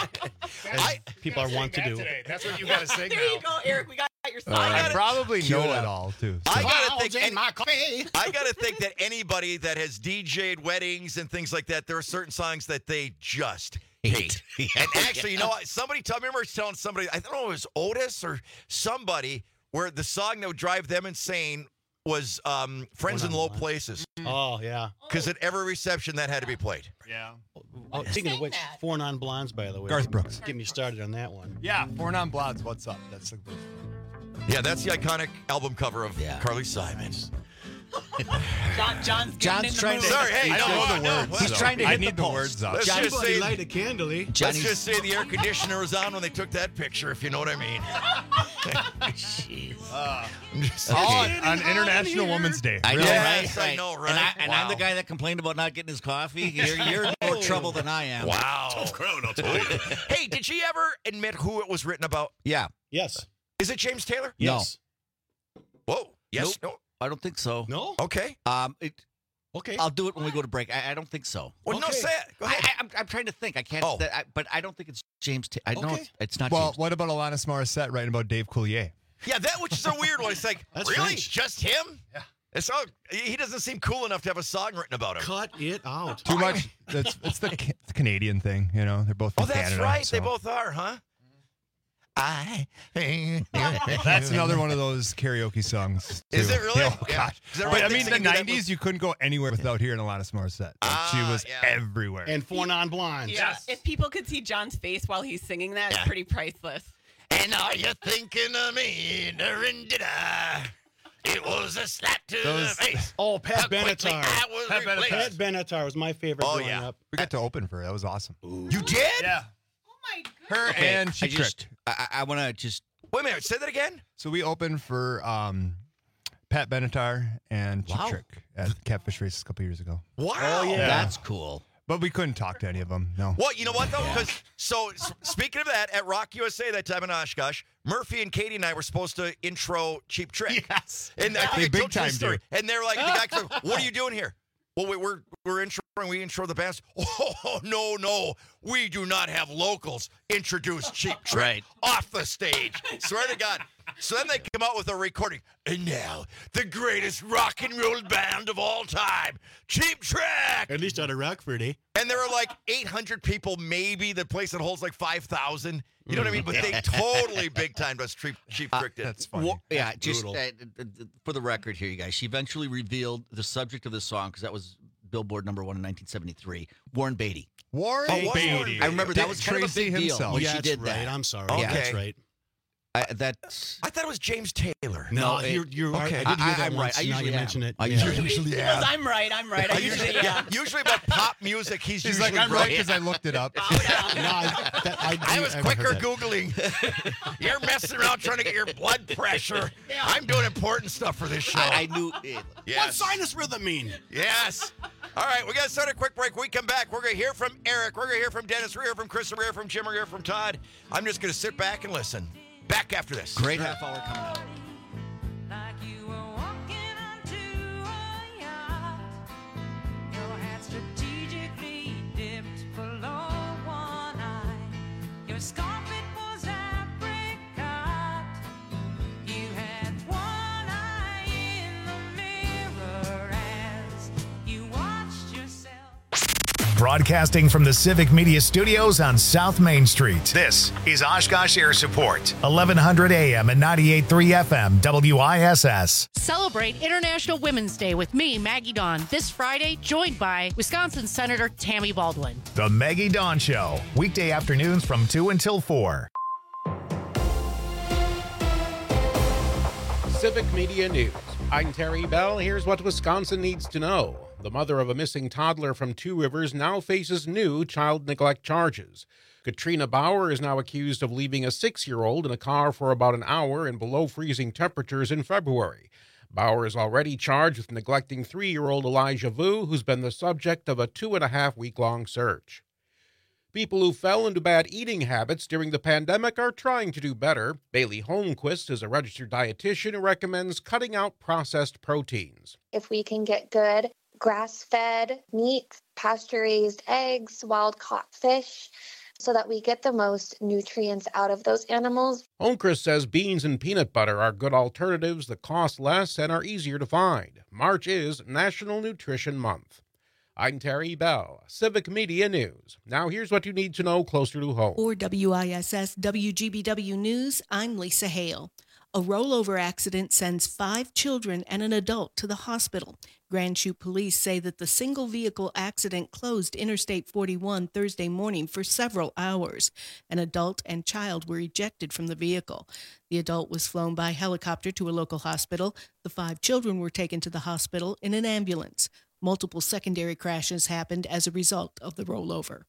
As people are wont to do. That's what you got to sing There you go, Eric. We got your song. I gotta- probably Cue know it it up. all too. I gotta Clouds think. in any- my coffee. I gotta think that anybody that has D J'd weddings and things like that, there are certain songs that they just hate. And actually, you know what? Somebody told me, I remember telling somebody, I don't know if it was Otis or somebody, where the song that would drive them insane was um, Friends in Low Places. Oh, yeah. Because at every reception, that had to be played. Yeah. Oh, speaking of Sang which, that. Four Non-Blondes, by the way. Garth Brooks. Get me started on that one. Yeah, Four Non-Blondes. What's up? That's the Yeah, that's the iconic album cover of Yeah. Carly Simon. John, John's, John's trying to. Sorry, hey, I no, don't know the no, words. no. He's so trying to I hit need the the, pulse. words up. Let's Johnny- just say light a candle. Let's Johnny's- just say the air conditioner was on when they took that picture, if you know what I mean. Jeez. I'm just Oh, saying. on, on International Women's Day. I know, Really? Yes, right? I right. know, right? And, I, and I'm the Wow. guy that complained about not getting his coffee. You're, you're in more trouble than I am. Wow. Tough crowd, I'll tell you. Hey, did she ever admit who it was written about? Yeah. Yes. Is it James Taylor? Yes. Whoa. Yes. Nope. I don't think so. No? No? Okay. Um, it, Okay. I'll do it when we go to break. I, I don't think so. Well, no, Okay. say it. Go I, ahead. I, I'm, I'm trying to think. I can't. Oh. That, I, but I don't think it's James. Ta- I know Okay. it's, it's not. Well, James. what about Alanis Morissette writing about Dave Coulier? Yeah, that which is a weird one. It's like, That's really? French. Just him? Yeah. It's all, he doesn't seem cool enough to have a song written about him. Cut it out. Too much. That's it's the ca- Canadian thing, you know. They're both from Oh, that's Canada. right. They so- both are, huh? I. That's another one of those karaoke songs. Is too. it really? Oh Yeah. gosh. 'Cause everybody But I thinks mean, they the can do that nineties, you couldn't go anywhere without hearing Alanis Morissette. Like, she Ah, was yeah. everywhere. And Four Non-Blondes. Yes. If people could see John's face while he's singing that, it's pretty priceless. And are you thinking of me during dinner? It was a slap to Those- the face. Oh, Pat How quickly Benatar. I was Pat replaced. Pat Benatar was my favorite Oh, growing yeah. up. we got to open for her. That was awesome. You did? Yeah. Oh my god. Her Okay, and I she just. tricked. I, I want to just. Wait a minute. Say that again. So we opened for um, Pat Benatar and Cheap Wow. Trick at Catfish Races a couple years ago. Wow. Oh, yeah. That's cool. But we couldn't talk to any of them. No. Well, you know what, though? Because, so, s- speaking of that, at Rock U S A that time in Oshkosh, Murphy and Katie and I were supposed to intro Cheap Trick. Yes. And I think They I big told you the time story. do. And they're like, the guy goes, what are you doing here? Well, we, we're we're introing, we intro the bands. Oh, no, no. We do not have locals introduce Cheap Trick Right. off the stage. Swear to God. So then they come out with a recording. And now, the greatest rock and roll band of all time, Cheap Trick. At least out of Rockford, eh? And there were like eight hundred people, maybe. The place that holds like five thousand. You know what I mean? But they totally big time us Cheap, cheap Trick did. That's funny. Well, yeah, That's just brutal. uh, uh, uh, for the record here, you guys. She eventually revealed the subject of this song because that was Billboard number one in nineteen seventy-three. Warren Beatty. Warren Oh, Beatty. Beatty. I remember that Dick was kind Tracy of a big deal himself. when yeah, she that's did right. that. I'm sorry. Okay. Yeah, that's right. I, that's I thought it was James Taylor. No, it- you're, you're okay. I, I did hear I- that I'm once. right. I now usually you am. mention it. I Yeah. usually He goes, I'm right, I'm right. I I usually usually, am. usually about pop music, he's He's usually like, I'm right because I looked it up. No, I, that, I, I do- was I've quicker heard that. Googling. You're messing around trying to get your blood pressure. I'm doing important stuff for this show. I, I knew. It. yes. What's sinus rhythm mean? Yes. All right, we got to start a quick break. When we come back, we're going to hear from Eric. We're going to hear from Dennis. We're going to hear from Chris. We're going to hear from Jim. We're going to hear from Todd. I'm just going to sit back and listen. Back after this. Great half hour coming up. Like you were walking onto a yacht. Your hat strategic Broadcasting from the Civic Media Studios on South Main Street, this is Oshkosh Air Support, eleven hundred A M and ninety-eight point three F M, W I S S. Celebrate International Women's Day with me, Maggie Dawn, this Friday, joined by Wisconsin Senator Tammy Baldwin. The Maggie Dawn Show, weekday afternoons from two until four. Civic Media News. I'm Terry Bell. Here's what Wisconsin needs to know. The mother of a missing toddler from Two Rivers now faces new child neglect charges. Katrina Bauer is now accused of leaving a six-year-old in a car for about an hour in below-freezing temperatures in February. Bauer is already charged with neglecting three-year-old Elijah Vu, who's been the subject of a two-and-a-half-week-long search. People who fell into bad eating habits during the pandemic are trying to do better. Bailey Holmquist is a registered dietitian who recommends cutting out processed proteins. If we can get good grass-fed meat, pasture-raised eggs, wild-caught fish, so that we get the most nutrients out of those animals. Holmquist says beans and peanut butter are good alternatives that cost less and are easier to find. March is National Nutrition Month. I'm Terry Bell, Civic Media News. Now here's what you need to know closer to home. For W I S S W G B W News, I'm Lisa Hale. A rollover accident sends five children and an adult to the hospital. Grand Chute police say that the single vehicle accident closed Interstate forty-one Thursday morning for several hours. An adult and child were ejected from the vehicle. The adult was flown by helicopter to a local hospital. The five children were taken to the hospital in an ambulance. Multiple secondary crashes happened as a result of the rollover.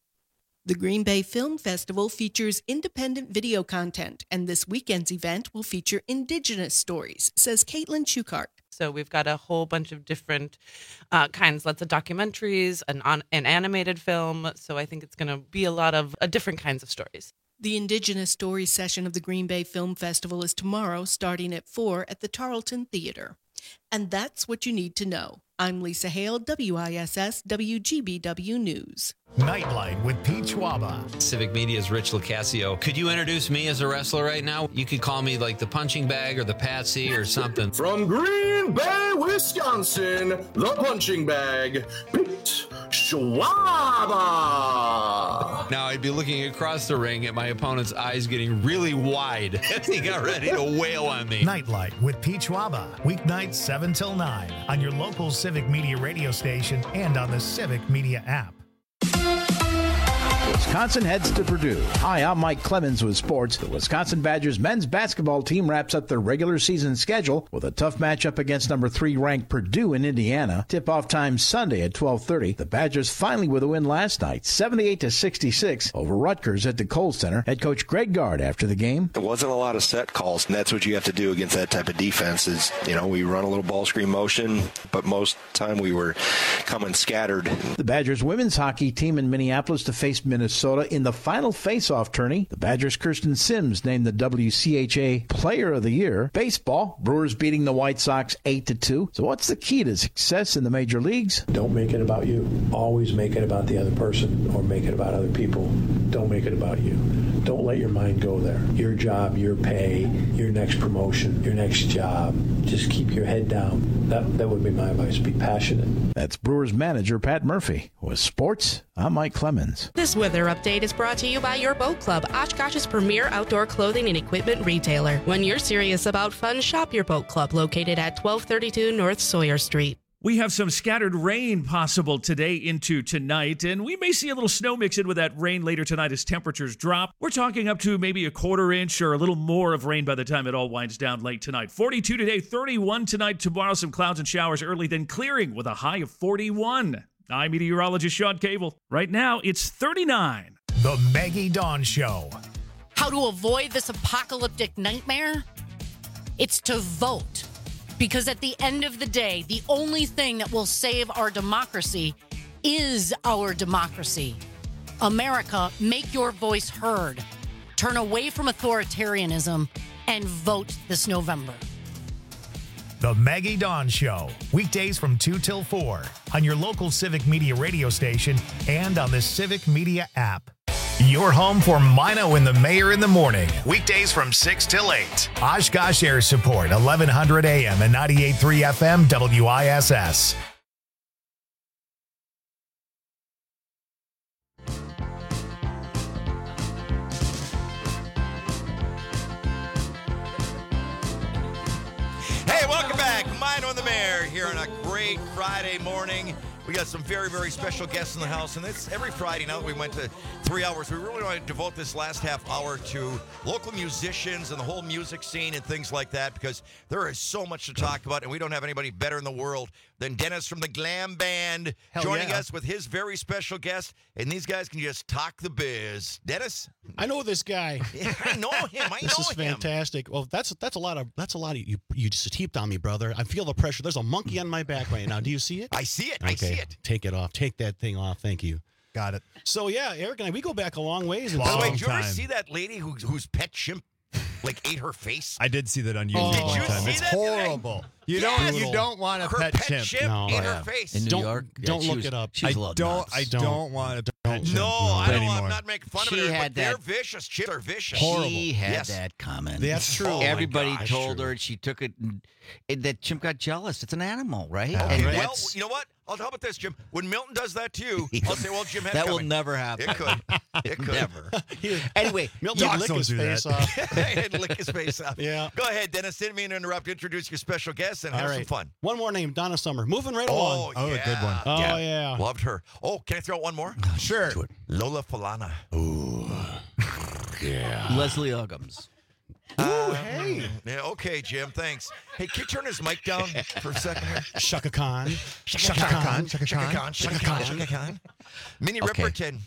The Green Bay Film Festival features independent video content, and this weekend's event will feature Indigenous stories, says Caitlin Schuchart. So we've got a whole bunch of different uh, kinds, lots of documentaries, an, on, an animated film. So I think it's going to be a lot of uh, different kinds of stories. The Indigenous Stories session of the Green Bay Film Festival is tomorrow, starting at four at the Tarleton Theater. And that's what you need to know. I'm Lisa Hale, W I S S W G B W News. Nightlight with Pete Schwaba. Civic Media's Rich Locasio. Could you introduce me as a wrestler right now? You could call me like the punching bag or the patsy or something. From Green Bay, Wisconsin, the punching bag, Pete Schwaba. Now I'd be looking across the ring at my opponent's eyes getting really wide as he got ready to wail on me. Nightlight with Pete Schwaba. Weeknights seven till nine on your local Civic Media radio station and on the Civic Media app. Wisconsin heads to Purdue. Hi, I'm Mike Clemens with sports. The Wisconsin Badgers men's basketball team wraps up their regular season schedule with a tough matchup against number three ranked Purdue in Indiana. Tip-off time Sunday at twelve thirty. The Badgers finally with a win last night, seventy-eight to sixty-six over Rutgers at the Kohl Center. Head coach Greg Gard after the game. There wasn't a lot of set calls, and that's what you have to do against that type of defense is, you know, we run a little ball screen motion, but most time we were coming scattered. The Badgers women's hockey team in Minneapolis to face Minnesota in the final face-off tourney. The Badgers' Kirsten Sims named the W C H A Player of the Year. Baseball, Brewers beating the White Sox eight to two. So what's the key to success in the major leagues? Don't make it about you. Always make it about the other person or make it about other people. Don't make it about you. Don't let your mind go there. Your job, your pay, your next promotion, your next job. Just keep your head down. That, that would be my advice. Be passionate. That's Brewers manager Pat Murphy. With sports, I'm Mike Clemens. This weather update is brought to you by Your Boat Club, Oshkosh's premier outdoor clothing and equipment retailer. When you're serious about fun, shop Your Boat Club, located at twelve thirty-two North Sawyer Street. We have some scattered rain possible today into tonight, and we may see a little snow mix in with that rain later tonight as temperatures drop. We're talking up to maybe a quarter inch or a little more of rain by the time it all winds down late tonight. forty-two today, thirty-one tonight. Tomorrow, some clouds and showers early, then clearing with a high of forty-one. I'm meteorologist Sean Cable. Right now, it's thirty-nine. The Maggie Dawn Show. How to avoid this apocalyptic nightmare? It's to vote. Because at the end of the day, the only thing that will save our democracy is our democracy. America, make your voice heard. Turn away from authoritarianism and vote this November. The Maggie Dawn Show. Weekdays from two till four on your local Civic Media radio station and on the Civic Media app. Your home for Mino and the Mayor in the morning. Weekdays from six till eight. Oshkosh Air Support, eleven hundred A M and ninety-eight point three F M W I S S. here on a great Friday morning. We got some very, very special guests in the house, and it's every Friday. Now that we went to three hours, we really want to devote this last half hour to local musicians and the whole music scene and things like that, because there is so much to talk about, and we don't have anybody better in the world than Dennis from the Glam Band Hell joining yeah. us with his very special guest, and these guys can just talk the biz. Dennis? I know this guy. Yeah, I know him. I This know is him. fantastic. Well, that's that's a lot of that's a lot of you. You just heaped on me, brother. I feel the pressure. There's a monkey on my back right now. Do you see it? I see it. Okay. I see it. Take it off. Take that thing off. Thank you. Got it. So yeah, Eric and I, we go back a long ways. And By the so- way, did you ever see that lady who, whose pet chimp like ate her face? I did see that on YouTube Oh. one Did you time. see It's that? horrible. You Yes. don't. You don't want a Her pet, pet chimp. chimp No. in Oh, her yeah. face. In New Don't- York, yeah, don't she look was- it up. She was I a little don't. nuts. I Don't. don't want a pet Don't. chimp. No, I don't. anymore. I'm not making fun She of her, had but they're that- vicious. Chimps are vicious. She had Yes. that comment. That's true. Oh, my Everybody gosh, told true. her, and she took it, and, and that chimp got jealous. It's an animal, right? Okay, And well, that's- you know what? I'll how about this, Jim? When Milton does that to you, I'll say, well, Jim had that will coming. never happen. It could. It could. Never. He- Anyway, Milton Dogs would lick don't his do that. face off. and lick his face off. Yeah. Go ahead, Dennis. Didn't mean to interrupt. Introduce your special guest and All have right. some fun. One more name, Donna Summer. Moving right Oh, along. Oh, yeah. a good one. Oh yeah. Loved her. Oh, can I throw out one more? Sure. Lola Falana. Leslie Uggams. Ooh, hey. Yeah, okay, Jim. Thanks. Hey, can you turn his mic down for a second here? Shaka Khan. Shaka Khan, Shaka Shaka Khan, Khan. Shaka Khan. Shaka Khan. Minnie Okay. Riperton.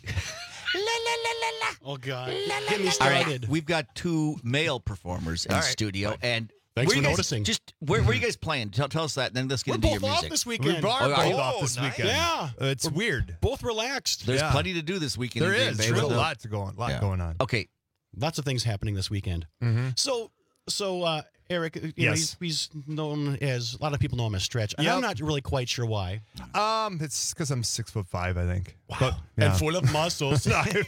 Oh God. All Get me right, started. we've got two male performers in All right. studio, and Thanks where for you guys- noticing. Just where, where are you guys playing? Tell, tell us that, and then let's get We're into both your off music. this We weekend. are Oh, both are you? off this Oh, nice. weekend. Yeah. It's weird. Both relaxed. There's Yeah. plenty to do this weekend. There in Green is. Bay There's a with the- lot to go on. Lot Yeah. going on. Okay, Lots of things happening this weekend. Mm-hmm. So, so uh, Eric, you know, Yes. he's, he's known as a lot of people know him as Stretch. And Yep. I'm not really quite sure why. Um, it's because I'm six foot five, I think. Wow. But, yeah. And full of muscles.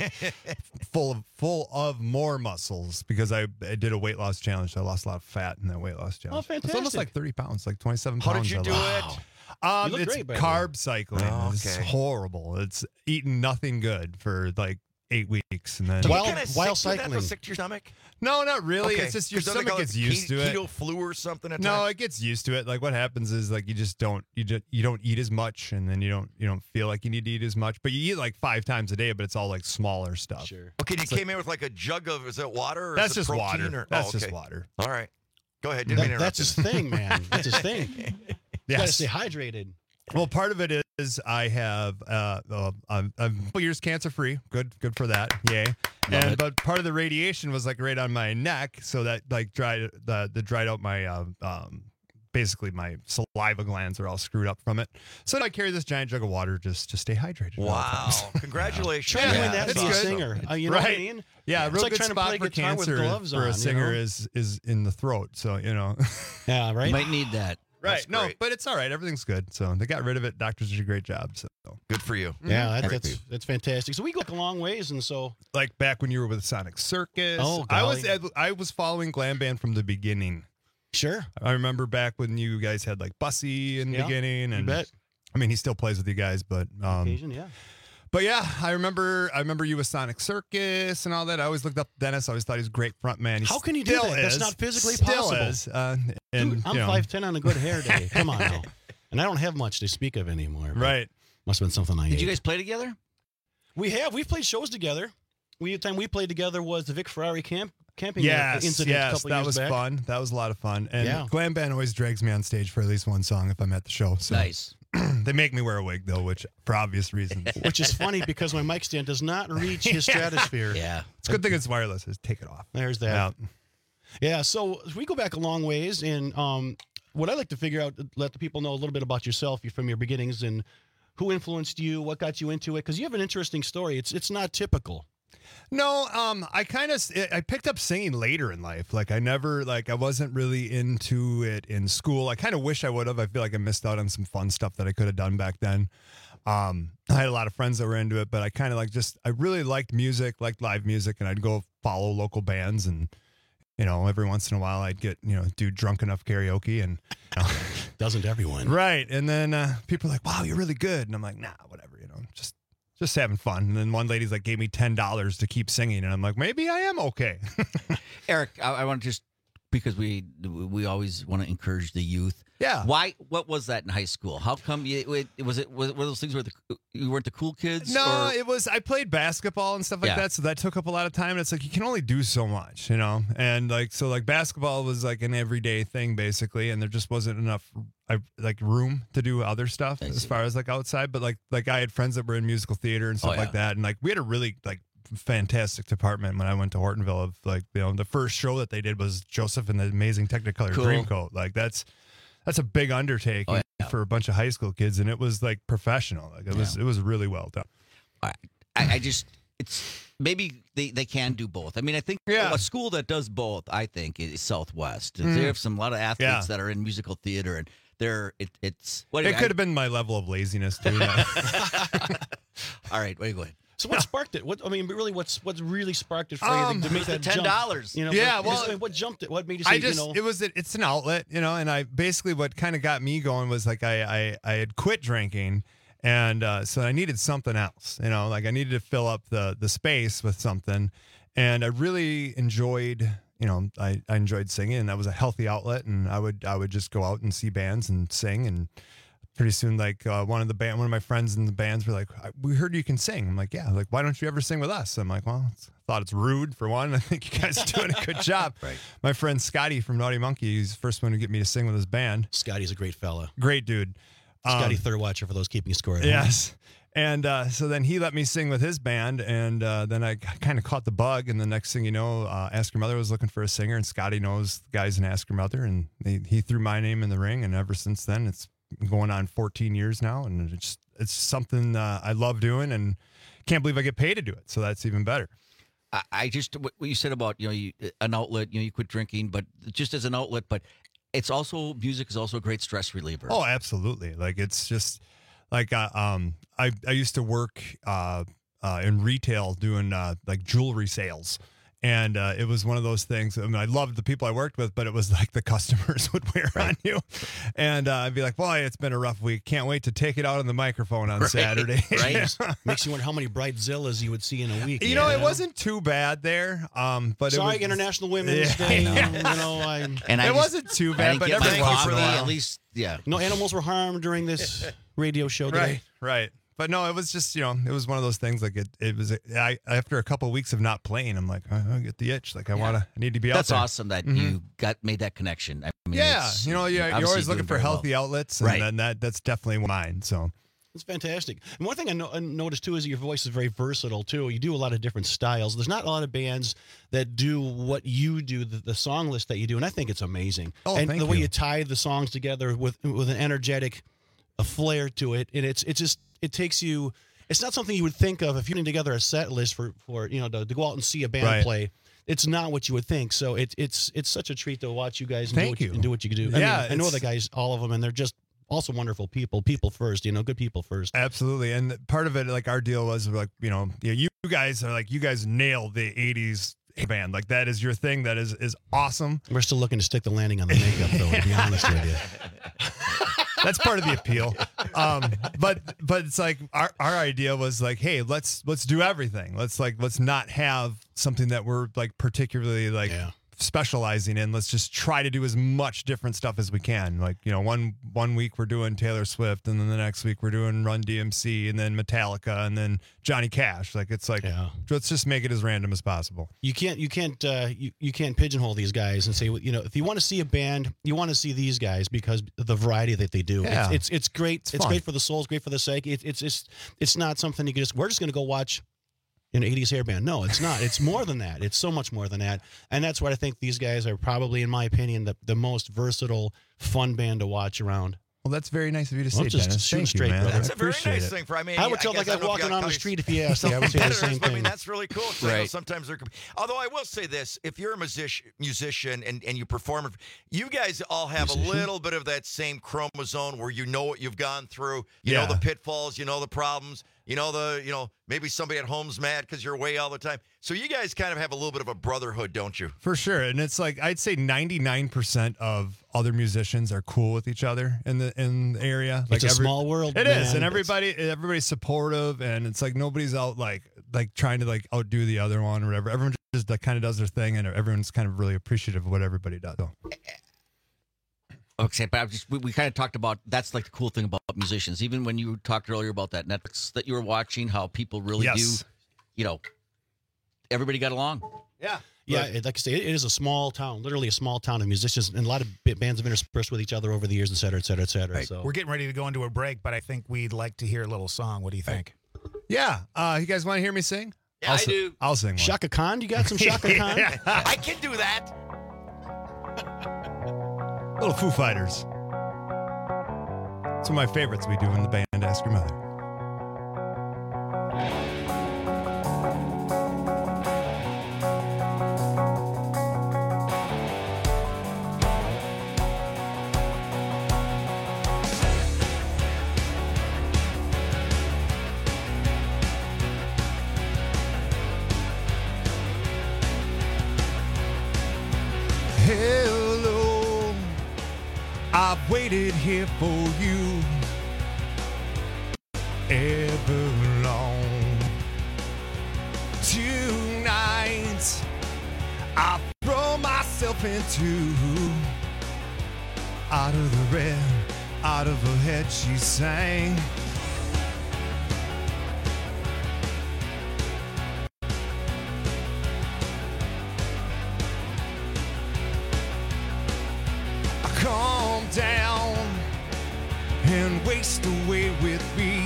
full of full of more muscles because I, I did a weight loss challenge. So I lost a lot of fat in that weight loss challenge. Oh, It's almost fantastic. like thirty pounds, like twenty-seven How pounds. did you I do lost. it? Um, You look it's great, by the carb cycling. Oh, It's okay. horrible. It's eating nothing good for like eight weeks, and then Do you While- get kinda while sick with that, cycling. sick to your stomach? no, not really. Okay. It's just your 'Cause don't they stomach call gets it used to it. keto flu or something. At No, times? it gets used to it. Like what happens is like you just don't you just you don't eat as much, and then you don't you don't feel like you need to eat as much. But you eat like five times a day, but it's all like smaller stuff. Sure. Okay, you It's came in with like a jug of is it water? Or That's is it just protein water. Or, That's oh, okay. just water. All right, go ahead. Didn't mean That, to that's his interrupt thing, man. That's his thing. You gotta Yes. stay hydrated. Well, part of it is I have uh, uh I'm, I'm four years cancer free. Good, good for that. Yay. and it. but part of the radiation was like right on my neck, so that like dried the the dried out my uh, um basically my saliva glands are all screwed up from it. So I carry this giant jug of water just to stay hydrated. it. at all times. Wow! Congratulations. Try to Yeah, win that and it's be a good. singer. Uh, you know what I Right. mean? Yeah, a It's real like good trying to spot play for guitar with cancer gloves for on, a you singer know? is is in the throat. So you know. Yeah, right? you might need that. Right. That's No, great. but it's all right. Everything's good. So they got rid of it. Doctors did a great job. So Good for you. Yeah, that, Great that's for that's fantastic. So we go a long ways, and so like back when you were with Sonic Circus. Oh, I was golly. I was following Glam Band from the beginning. sure. I remember back when you guys had like Bussy in the Yeah, beginning, you and bet. I mean he still plays with you guys, but um, Occasion, yeah. but yeah, I remember I remember you with Sonic Circus and all that. I always looked up to Dennis. I always thought he was a great front man. He How can you do still that? That's is. not physically still possible. Is. Uh, and Dude, I'm you know, five ten on a good hair day. Come on now. And I don't have much to speak of anymore. but right. Must have been something I Did ate. you guys play together? We have. We've played shows together. We the time we played together was the Vic Ferrari camp camping Yes, incident a yes, couple that years was back. fun. That was a lot of fun. And Yeah. Glam Band always drags me on stage for at least one song if I'm at the show. So Nice. they make me wear a wig though, which for obvious reasons. Which is funny because my mic stand does not reach his stratosphere. Yeah. It's a good thing it's wireless. Just take it off. There's that. Yeah. Yeah, so we go back a long ways, and um, what I like to figure out, let the people know a little bit about yourself from your beginnings and who influenced you, what got you into it, because you have an interesting story. It's it's not typical. No, um, I kind of I picked up singing later in life. Like I never like I wasn't really into it in school. I kind of wish I would have. I feel like I missed out on some fun stuff that I could have done back then. Um, I had a lot of friends that were into it, but I kind of like just I really liked music, liked live music, and I'd go follow local bands and. You know, every once in a while I'd get, you know, do drunk enough karaoke and you know. Doesn't everyone? Right. And then uh, people are like, wow, you're really good. And I'm like, nah, whatever, you know, just just having fun. And then one lady's like, gave me ten dollars to keep singing. And I'm like, maybe I am okay. Eric, I, I want to just because we we always want to encourage the youth. Yeah. Why? What was that in high school? How come you? It, was it was it one of those things where the, you weren't the cool kids? No, or? it was. I played basketball and stuff like Yeah. that, so that took up a lot of time. And it's like you can only do so much, you know. And like so, like basketball was like an everyday thing basically, and there just wasn't enough I, like room to do other stuff as far as like outside. But like like I had friends that were in musical theater and stuff Oh, yeah. like that, and like we had a really like fantastic department when I went to Hortonville. Of like you know the first show that they did was Joseph and the Amazing Technicolor Cool. Dreamcoat. Like that's. That's a big undertaking Oh, yeah. for a bunch of high school kids, and it was like professional. Like it was, it was really well done. I, I just it's maybe they, they can do both. I mean, I think Yeah. a school that does both, I think, is Southwest. Mhm. They have some a lot of athletes Yeah. that are in musical theater, and they're it, it's what It could have been my level of laziness too. All right, wait, go ahead. So what sparked it? What I mean, really, what's what's really sparked it for Um, you to make that ten jump? dollars. You know, Yeah, what, well, what jumped it? What made you say, I just you know? it was it's an outlet, you know, and I basically what kind of got me going was like I I, I had quit drinking, and uh, so I needed something else, you know, like I needed to fill up the the space with something, and I really enjoyed. You know, I, I enjoyed singing, and that was a healthy outlet. And I would I would just go out and see bands and sing. And pretty soon, like uh, one of the band, one of my friends in the bands were like, "We heard you can sing." I'm like, "Yeah." Like, why don't you ever sing with us? I'm like, "Well, it's, I thought it's rude for one. I think you guys are doing a good job." Right. My friend Scotty from Naughty Monkey, he's the first one to get me to sing with his band. Scotty's a great fella. Great dude. Scotty Um, third watcher for those keeping score at home. Yes. And uh, so then he let me sing with his band, and uh, then I kind of caught the bug. And the next thing you know, uh, Ask Your Mother was looking for a singer, and Scotty knows the guys in Ask Your Mother, and he, he threw my name in the ring. And ever since then, it's going on fourteen years now, and it's it's something uh, I love doing, and can't believe I get paid to do it. So that's even better. I, I just what you said about you know you, an outlet. You know, you quit drinking, but just as an outlet, but it's also music is also a great stress reliever. Oh, absolutely. Like it's just like uh, um I I used to work uh, uh in retail doing uh like jewelry sales. And uh, it was one of those things. I mean, I loved the people I worked with, but it was like the customers would wear on you. And uh, I'd be like, boy, it's been a rough week. Can't wait to take it out on the microphone on Right. Saturday. Right. Makes you wonder how many Bridezillas you would see in a week. You know, it wasn't too bad there. Um, but Sorry, it was, International Women's Yeah. Day. I know. You know, I And I it just- wasn't too I bad, didn't but get my every once in a coffee, while. at least, yeah. No animals were harmed during this radio show today. Right, right. But no, it was just, you know, it was one of those things like it, it was, I, after a couple of weeks of not playing, I'm like, I, I get the itch. Like I want to, I need to be out That's there. awesome that Mhm. you got made that connection. I mean, Yeah. it's- You know, you're, you're obviously always looking doing for very well. healthy outlets. And Right. then that, that's definitely mine. So It's fantastic. And one thing I, no- I noticed too is your voice is very versatile too. You do a lot of different styles. There's not a lot of bands that do what you do, the, the song list that you do, and I think it's amazing. Oh, and thank the way you. you tie the songs together with with an energetic, a flair to it, and it's it's just it takes you. It's not something you would think of if you're putting together a set list for for you know to, to go out and see a band Right. play. It's not what you would think. So it, it's it's such a treat to watch you guys and, do Thank what, you. you. and do what you do. I Yeah, mean, I know it's- the guys, all of them, and they're just also wonderful people. People first, you know, good people first. absolutely. And part of it, like our deal was like, you know, yeah, you guys are like, you guys nailed the eighties band. Like that is your thing. That is, is awesome. We're still looking to stick the landing on the makeup, though, to be honest with you. That's part of the appeal. Um, but but it's like our, our idea was like, hey, let's let's do everything. Let's like let's not have something that we're like particularly like specializing in. Let's just try to do as much different stuff as we can. Like, you know, one one week we're doing Taylor Swift, and then the next week we're doing Run D M C, and then Metallica, and then Johnny Cash. Like it's like let's just make it as random as possible. You can't you can't uh, you, you can't pigeonhole these guys and say, you know, if you want to see a band, you want to see these guys because of the variety that they do. Yeah. It's, it's it's great. It's, It's fun. great for the soul. It's great for the psyche. It, it's just it's not something you can just we're just going to go watch an eighties hair band. No, it's not. It's more than that. It's so much more than that. And that's what I think these guys are probably, in my opinion, the, the most versatile, fun band to watch around. Well, that's very nice of you to Well, say, just Dennis. shoot Thank straight, you, man. brother. That's I a very appreciate nice it. thing for. I mean, I would yeah, tell guess like I I'm don't know walking you got on the companies- street if you asked me. I would say the competitors, same but I mean, thing. that's really cool. 'cause I know Right. sometimes they're. Although I will say this: if you're a musician, musician, and and you perform, you guys all have Musician? a little bit of that same chromosome where you know what you've gone through. You know Yeah. the pitfalls. You know the problems. You know the. You know maybe somebody at home's mad because you're away all the time. So you guys kind of have a little bit of a brotherhood, don't you? For sure. And it's like I'd say ninety-nine percent of other musicians are cool with each other in the in the area. Like It's a small world, It is, man. and everybody everybody's supportive, and it's like nobody's out like like trying to like outdo the other one or whatever. Everyone just like, kind of does their thing, and everyone's kind of really appreciative of what everybody does. So. Okay, but I just, we, we kind of talked about that's like the cool thing about musicians. Even when you talked earlier about that Netflix that you were watching, how people really Yes. do, you know, everybody got along. Yeah. Yeah, it, like I say, it is a small town, literally a small town of musicians, and a lot of b- bands have interspersed with each other over the years, et cetera, et cetera, et cetera. Right. So We're getting ready to go into a break, but I think we'd like to hear a little song. What do you think? Yeah. Uh, you guys want to hear me sing? Yeah, I'll I si- do. I'll sing one. Shaka Khan, you got some Shaka Khan? I can do that. Little Foo Fighters. It's one of my favorites we do in the band Ask Your Mother. Hello, I've waited here for you ever long. Tonight, I throw myself into out of the red, out of her head, she sang. Calm down and waste away with me,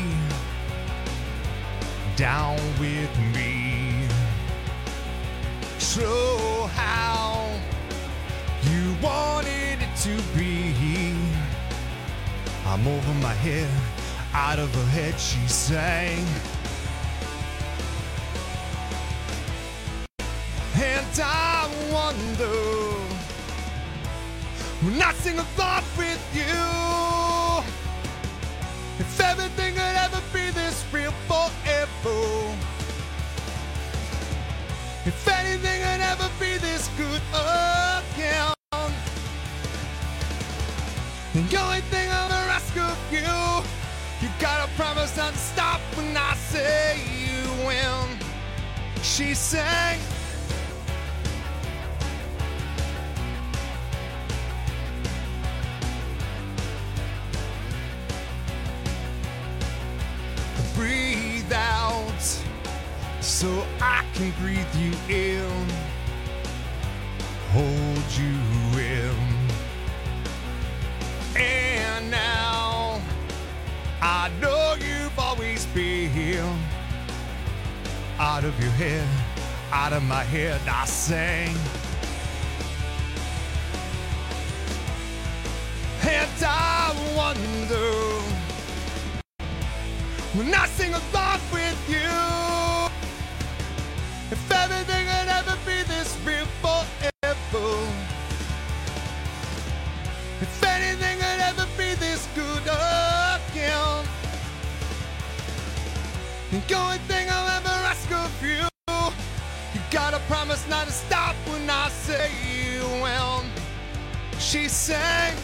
down with me. Show how you wanted it to be. I'm over my head, out of her head, she sang. And I wonder, when I sing along with you, if everything could ever be this real forever, if anything could ever be this good again, the only thing I'll ever ask of you, you gotta promise not to stop when I say you will. She sang. Breathe out so I can breathe you in, hold you in. And now I know you've always been out of your head, out of my head, I sang. And I wonder, when I sing along with you, if everything could ever be this real forever, if anything could ever be this good again, the only thing I'll ever ask of you, you gotta promise not to stop when I say you will. She sang.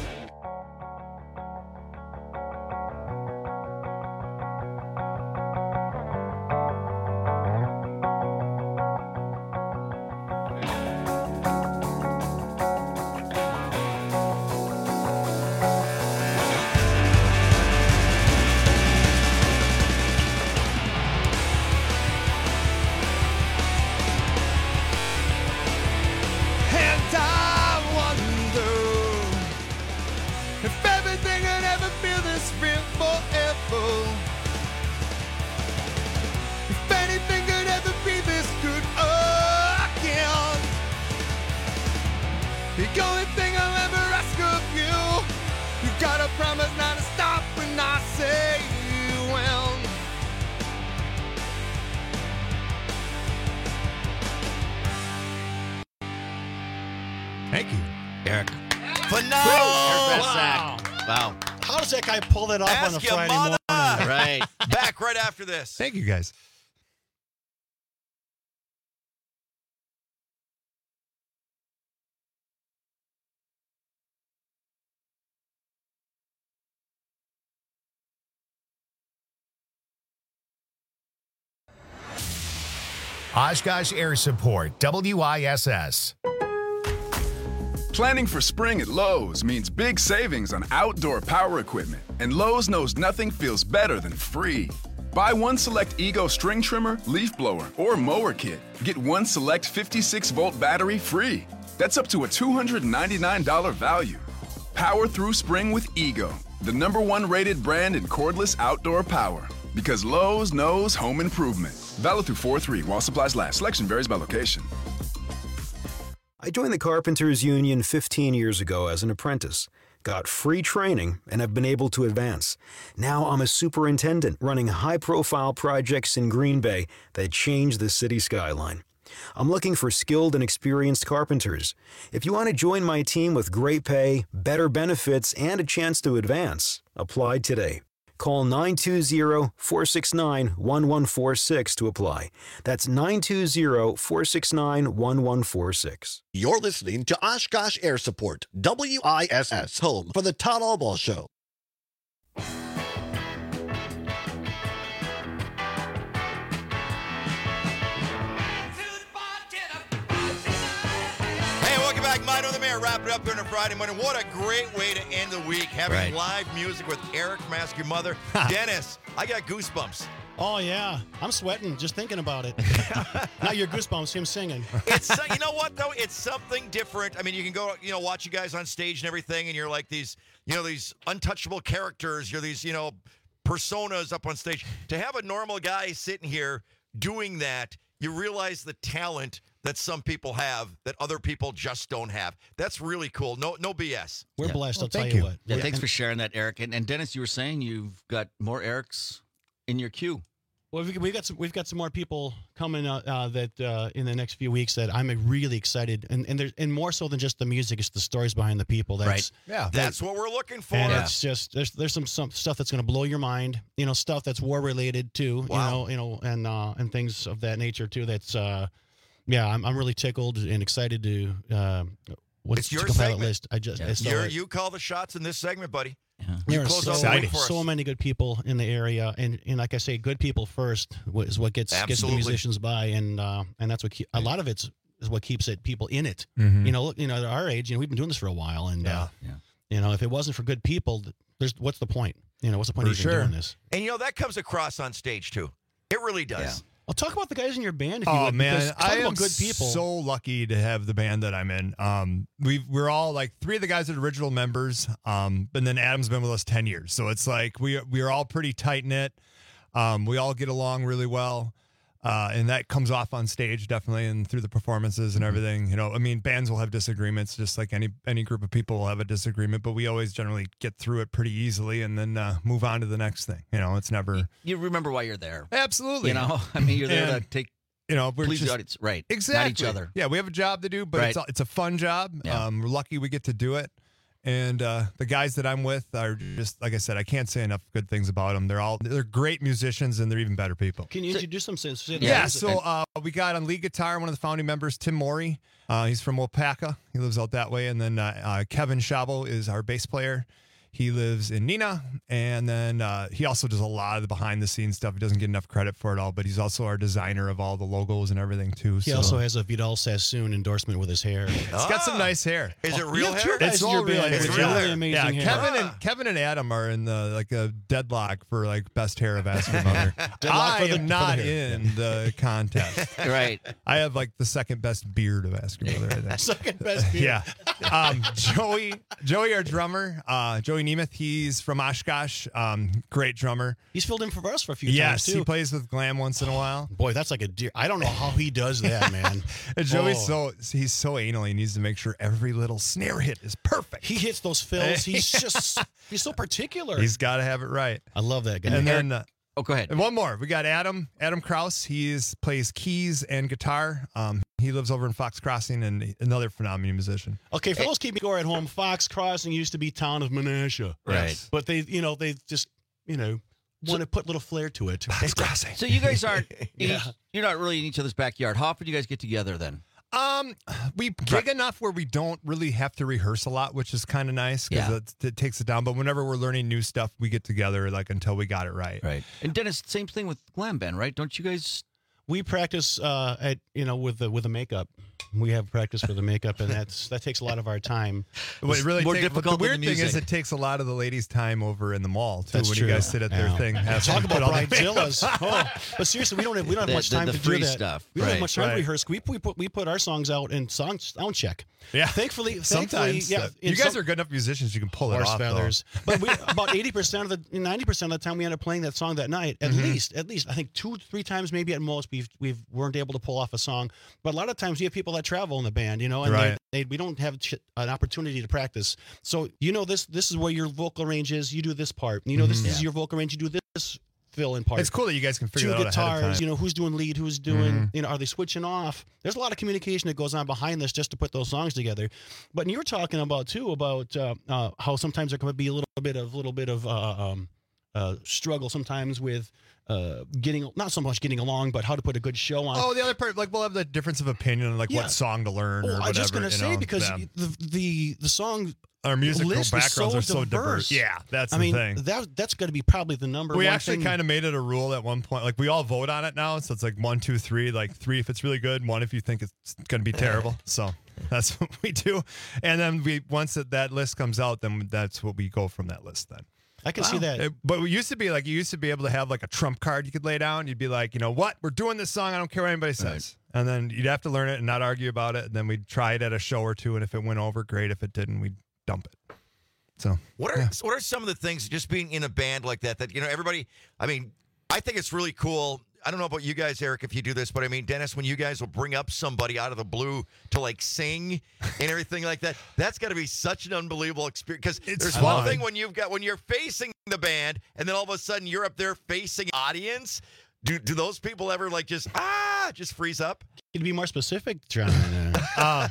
And I wonder if everything could ever feel this real forever, if anything could ever be this good again, the only thing I'll ever ask of you, you gotta promise not to stop when I say you will. Thank you, Eric. Phenomenal. Wow. Wow. How does that guy pull that off Ask on a your Friday mother. morning? Right. Back right after this. Thank you, guys. Oshkosh Air Support, W I S S. Planning for spring at Lowe's means big savings on outdoor power equipment, and Lowe's knows nothing feels better than free. Buy one select Ego string trimmer, leaf blower, or mower kit. Get one select fifty-six volt battery free. That's up to a two hundred ninety-nine dollars value. Power through spring with Ego, the number one rated brand in cordless outdoor power. Because Lowe's knows home improvement. Valid through four three while supplies last. Selection varies by location. I joined the Carpenters Union fifteen years ago as an apprentice. Got free training and have been able to advance. Now I'm a superintendent running high-profile projects in Green Bay that change the city skyline. I'm looking for skilled and experienced carpenters. If you want to join my team with great pay, better benefits, and a chance to advance, apply today. Call nine two zero, four six nine, one one four six to apply. That's nine two zero, four six nine, one one four six. You're listening to Oshkosh Air Support, W I S S, home for the Todd Albaugh Show. Hey, welcome back. Mino the Mayor, wrap it up here on a Friday morning. What a great way to end the week, having Right. live music with Eric from Ask Your Mother. Dennis, I got goosebumps. Oh, yeah. I'm sweating just thinking about it. Now your goosebumps, him singing. It's uh, you know what though? It's something different. I mean, you can go, you know, watch you guys on stage and everything, and you're like these, you know, these untouchable characters. You're these, you know, personas up on stage. To have a normal guy sitting here doing that, you realize the talent that some people have that other people just don't have. That's really cool. No, no B S. We're Yeah. blessed, Well, I'll tell thank you, you. what. Yeah, thanks for sharing that, Eric. And, and Dennis, you were saying you've got more Erics in your queue. Well, we- we've got some, we've got some more people coming uh, uh, that uh, in the next few weeks that I'm really excited, and and there's and more so than just the music, it's the stories behind the people. That's, Right. Yeah. That's what we're looking for. And it's just there's there's some some stuff that's going to blow your mind. You know, stuff that's war related too. Wow. You know, you know, and uh, and things of that nature too. That's uh, yeah, I'm I'm really tickled and excited to uh, what's It's your to compile that segment. list. I just I saw You're, it. you call the shots in this segment, buddy. You There are close so, out the week for us. so many good people in the area, and, and like I say, good people first is what gets gets the Absolutely. musicians by, and uh, and that's what keep, a lot of it's is what keeps it people in it. Mhm. You know, look, you know, at our age, you know, we've been doing this for a while, and uh, Yeah. you know, if it wasn't for good people, there's what's the point? You know, what's the point For of even sure. doing this? And you know that comes across on stage too. It really does. Well, talk about the guys in your band. If you Oh would, man, because talk I about am good people. so lucky to have the band that I'm in. Um, we we're all like three of the guys are original members. Um, and then Adam's been with us ten years, so it's like we we are all pretty tight knit. Um, we all get along really well, uh, and that comes off on stage definitely, and through the performances and everything. You know, I mean, bands will have disagreements, just like any any group of people will have a disagreement, but we always generally get through it pretty easily, and then uh, move on to the next thing. You know, it's never You remember why you're there. absolutely. You know, I mean, you're there And- to take you know, we're please just, the audience, right? Exactly. Not each other. Yeah, we have a job to do, but it's Right. it's a fun job. Yeah. Um, we're lucky we get to do it. And uh, the guys that I'm with are just like I said. I can't say enough good things about them. They're all they're great musicians and they're even better people. Can you introduce them? Since Yeah. So uh, we got on lead guitar one of the founding members, Tim Morey. Uh, he's from Wapaka. He lives out that way. And then uh, uh, Kevin Shabo is our bass player. He lives in Neenah, and then uh, he also does a lot of the behind-the-scenes stuff. He doesn't get enough credit for it all, but he's also our designer of all the logos and everything too. he so. also has a Vidal Sassoon endorsement with his hair. He's got some nice hair. Is it Oh, real you have hair? two guys It's in all your real band hair. with real really hair. amazing Yeah, hair. Kevin Ah. and Kevin and Adam are in the like a deadlock for like best hair of Ask Your Mother. Deadlock I for the- for am the not hair. in the contest. Right. I have like the second best beard of Ask Your Mother. I think. Second best beard. Yeah. Um, Joey, Joey, our drummer, uh, Joey Nemeth. He's from Oshkosh. Um, great drummer. He's filled in for us for a few Yes, times too. he plays with Glam once in a while. Boy, that's like a deer. I don't know how he does that, man. And Joey's Oh. so he's so anal. He needs to make sure every little snare hit is perfect. He hits those fills. He's just he's so particular. He's got to have it right. I love that guy. And then. Uh, Oh, go ahead. And one more. We got Adam, Adam Kraus. He is, plays keys and guitar. Um, he lives over in Fox Crossing and another phenomenal musician. Okay, for those keeping score at home, Fox Crossing used to be town of Menasha. Right. But they, you know, they just, you know, want to put a little flair to it. Fox Crossing. So you guys aren't, in Yeah. each, you're not really in each other's backyard. How often do you guys get together then? Um, we gig enough where we don't really have to rehearse a lot, which is kind of nice because Yeah. it, it takes it down. But whenever we're learning new stuff, we get together like until we got it right. Right. And Dennis, same thing with Glam Band, right? Don't you guys we practice uh, at you know with the with the makeup. We have practice for the makeup, and that's that takes a lot of our time. What it really more take, difficult The weird than the thing is, music. it takes a lot of the ladies' time over in the mall too. That's when true. you guys sit at their Yeah. thing, have Talk to put about all the makeup bridezillas. on. Oh, but seriously, we don't have we don't have The- much the- time the to free do that. stuff. We don't Right. have much time Right. to rehearse. We we put we put our songs out in song sound check. Yeah, Thankfully, thankfully, sometimes yeah. uh, in you guys some- are good enough musicians. You can pull it horse off. though. feathers. But we, about eighty percent of the, ninety percent of the time, we end up playing that song that night. At Mhm. least, at least, I think two, three times, maybe at most, we've we weren't able to pull off a song. But a lot of times, we have people that travel in the band, you know, and Right. they, they, we don't have ch- an opportunity to practice. So you know, this this is where your vocal range is. You do this part. You know, this Mhm. is Yeah. your vocal range. You do this fill in part. It's cool that you guys can figure Two that out ahead of guitars, time. you know, who's doing lead, who's doing, Mhm. you know, are they switching off? There's a lot of communication that goes on behind this just to put those songs together. But you were talking about too about uh, uh, how sometimes there could be a little bit of little bit of uh, um, uh, struggle sometimes with uh, getting not so much getting along, but how to put a good show on. Oh, the other part, like we'll have the difference of opinion on like Yeah. what song to learn or Oh, whatever. I was just gonna you say know, because them. the the the song. Our musical list backgrounds is so are so diverse. diverse. Yeah, that's I the mean, thing. that that's going to be probably the number We one actually thing. kind of made it a rule at one point. Like we all vote on it now, so it's like one, two, three. Like three if it's really good, one if you think it's going to be terrible. So that's what we do. And then we once that, that list comes out, then that's what we go from that list. Then I can see that. It- but we used to be like you used to be able to have like a trump card you could lay down. You'd be like, you know what, we're doing this song. I don't care what anybody says. And then you'd have to learn it and not argue about it. And then we'd try it at a show or two, and if it went over, great. If it didn't, we'd dump it. So What are what are some of the things just being in a band like that that you know everybody? I mean, I think it's really cool. I don't know about you guys, Eric, if you do this, but I mean, Dennis, when you guys will bring up somebody out of the blue to like sing and everything like that, that's got to be such an unbelievable experience. Because there's fun. one thing when you've got when you're facing the band, and then all of a sudden you're up there facing audience. Do do those people ever like just ah just freeze up? Can you be more specific, John? Uh,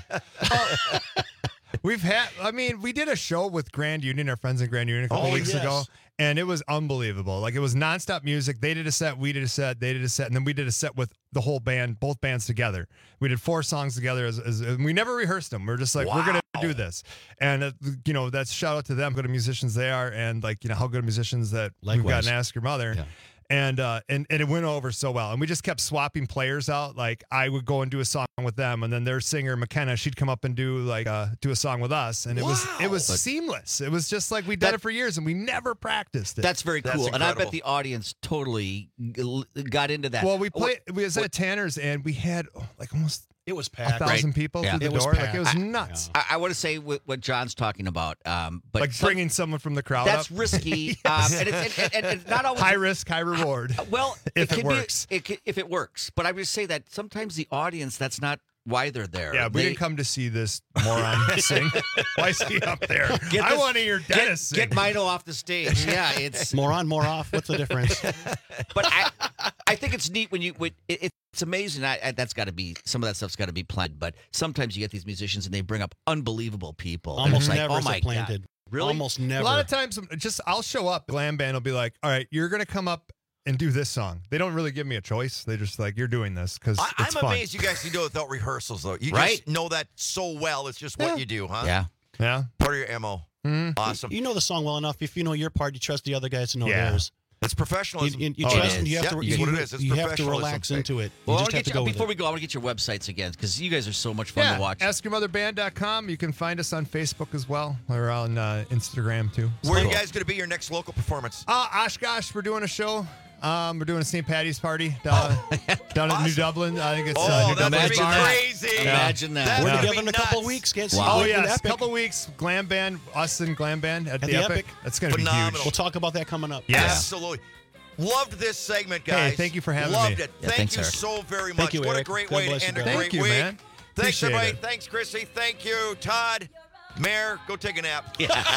oh, we've had, I mean, we did a show with Grand Union, our friends in Grand Union a couple Oh, weeks yes. ago, and it was unbelievable. Like, it was nonstop music. They did a set, we did a set, they did a set, and then we did a set with the whole band, both bands together. We did four songs together, as, as and we never rehearsed them. We're just like, we're going to do this. And, uh, you know, that's shout out to them, good musicians they are, and, like, you know, how good musicians that we've Likewise. gotten to Ask Your Mother. Yeah. And, uh, and and it went over so well. And we just kept swapping players out. Like I would go and do a song with them, and then their singer McKenna, she'd come up and do like uh, do a song with us. And it was it was But- seamless. It was just like we'd done That- it for years, and we never practiced it. That's very That's cool, and I bet incredible. the audience totally g- got into that. well, we What- played. We was at Tanner's, and we had oh, like almost It was a packed. thousand Right. people Yeah. through the It was door. Like packed. it was I- nuts. I, I want to say what, what John's talking about, um, but Like some- bringing someone from the crowd. that's up. risky, um, and, it's, and, and, and it's not always High risk, high reward. Well, if it can works. be, it can, if it works. But I would say that sometimes the audience, that's not why they're there. Yeah, we They- didn't come to see this moron sing. Why is he up there? Get I this- want to hear get, Dennis sing. get Mino off the stage. Yeah, it's. More on, more off. What's the difference? But I, I think it's neat when you. When, it, it's amazing. I, I, that's got to be some of that stuff's got to be planned. But sometimes you get these musicians and they bring up unbelievable people. and Almost it's like, never oh is it my planted. God. Really? Almost never. A lot of times, just I'll show up. Glam band will be like, "All right, you're gonna come up and do this song." They don't really give me a choice. They just like, "You're doing this because I, it's I'm fun." amazed you guys can do it without rehearsals, though. You Right. just know that so well. It's just what Yeah. you do, huh? Yeah. Yeah. Part of your M O. Mhm. Awesome. You know the song well enough. If you know your part, you trust the other guys to know Yeah. theirs. It's You, professionalism. you, you Oh, trust it and you is. have Yep, to. it's You, what it is. It's you have to professionalism. relax into it. Well, you I just wanna have get to you, go with before it. we go, I want to get your websites again because you guys are so much fun Yeah, to watch. ask your mother band dot com. You can find us on Facebook as well. We're on uh, Instagram too. Where are you Cool. guys going to be your next local performance? Uh, Oshkosh, we're doing a show. Um, we're doing a Saint Patty's party down, down at New Dublin. I think it's uh, Oh, New that's Dublin going to be Bar. crazy. Imagine that. That's We're gonna together be in a couple nuts. weeks, kids. Oh Like an yes, Epic. couple weeks. Glam band, us and Glam band at, At the, the Epic. Epic. That's gonna Phenomenal. be We'll huge. talk about that coming up. Yeah. Absolutely. Loved this segment, guys. Hey, thank you for having Loved me. it. Yeah, Thank thanks, you Eric. so very much. Thank you, what Eric. a great God way to bless you end a guys. great Thank you, week. man. Thanks, Appreciate everybody. it. Thanks, Chrissy. Thank you, Todd. Mayor, go take a nap.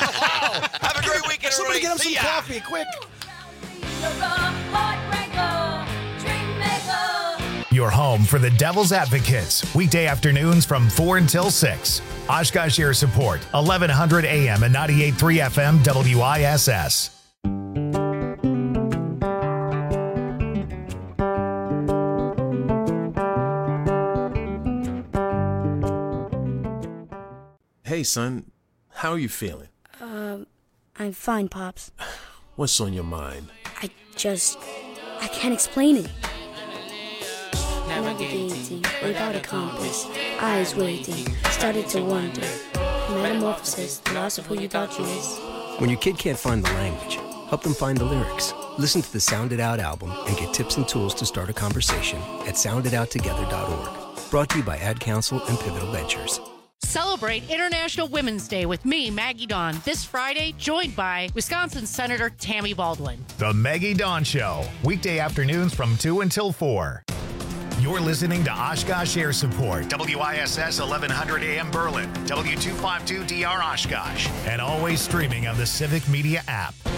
Have a great weekend, Somebody everybody. get him See some ya. coffee, quick. Your home for the Devil's Advocates, weekday afternoons from four until six. Oshkosh Air Support, eleven hundred A M and ninety-eight point three F M W I S S. Hey, son, how are you feeling? Um, I'm fine, Pops. What's on your mind? I just. I can't explain it. navigating without a compass, eyes waiting, started to wonder. Metamorphosis, the loss of who you thought you was. When your kid can't find the language, help them find the lyrics. Listen to the Sound It Out album and get tips and tools to start a conversation at sound it out together dot org. Brought to you by Ad Council and Pivotal Ventures. Celebrate International Women's Day with me, Maggie Dawn, this Friday, joined by Wisconsin Senator Tammy Baldwin. The Maggie Dawn Show, weekday afternoons from two until four. You're listening to Oshkosh Air Support, W I S S eleven hundred A M Berlin, W two fifty-two D R Oshkosh, and always streaming on the Civic Media app.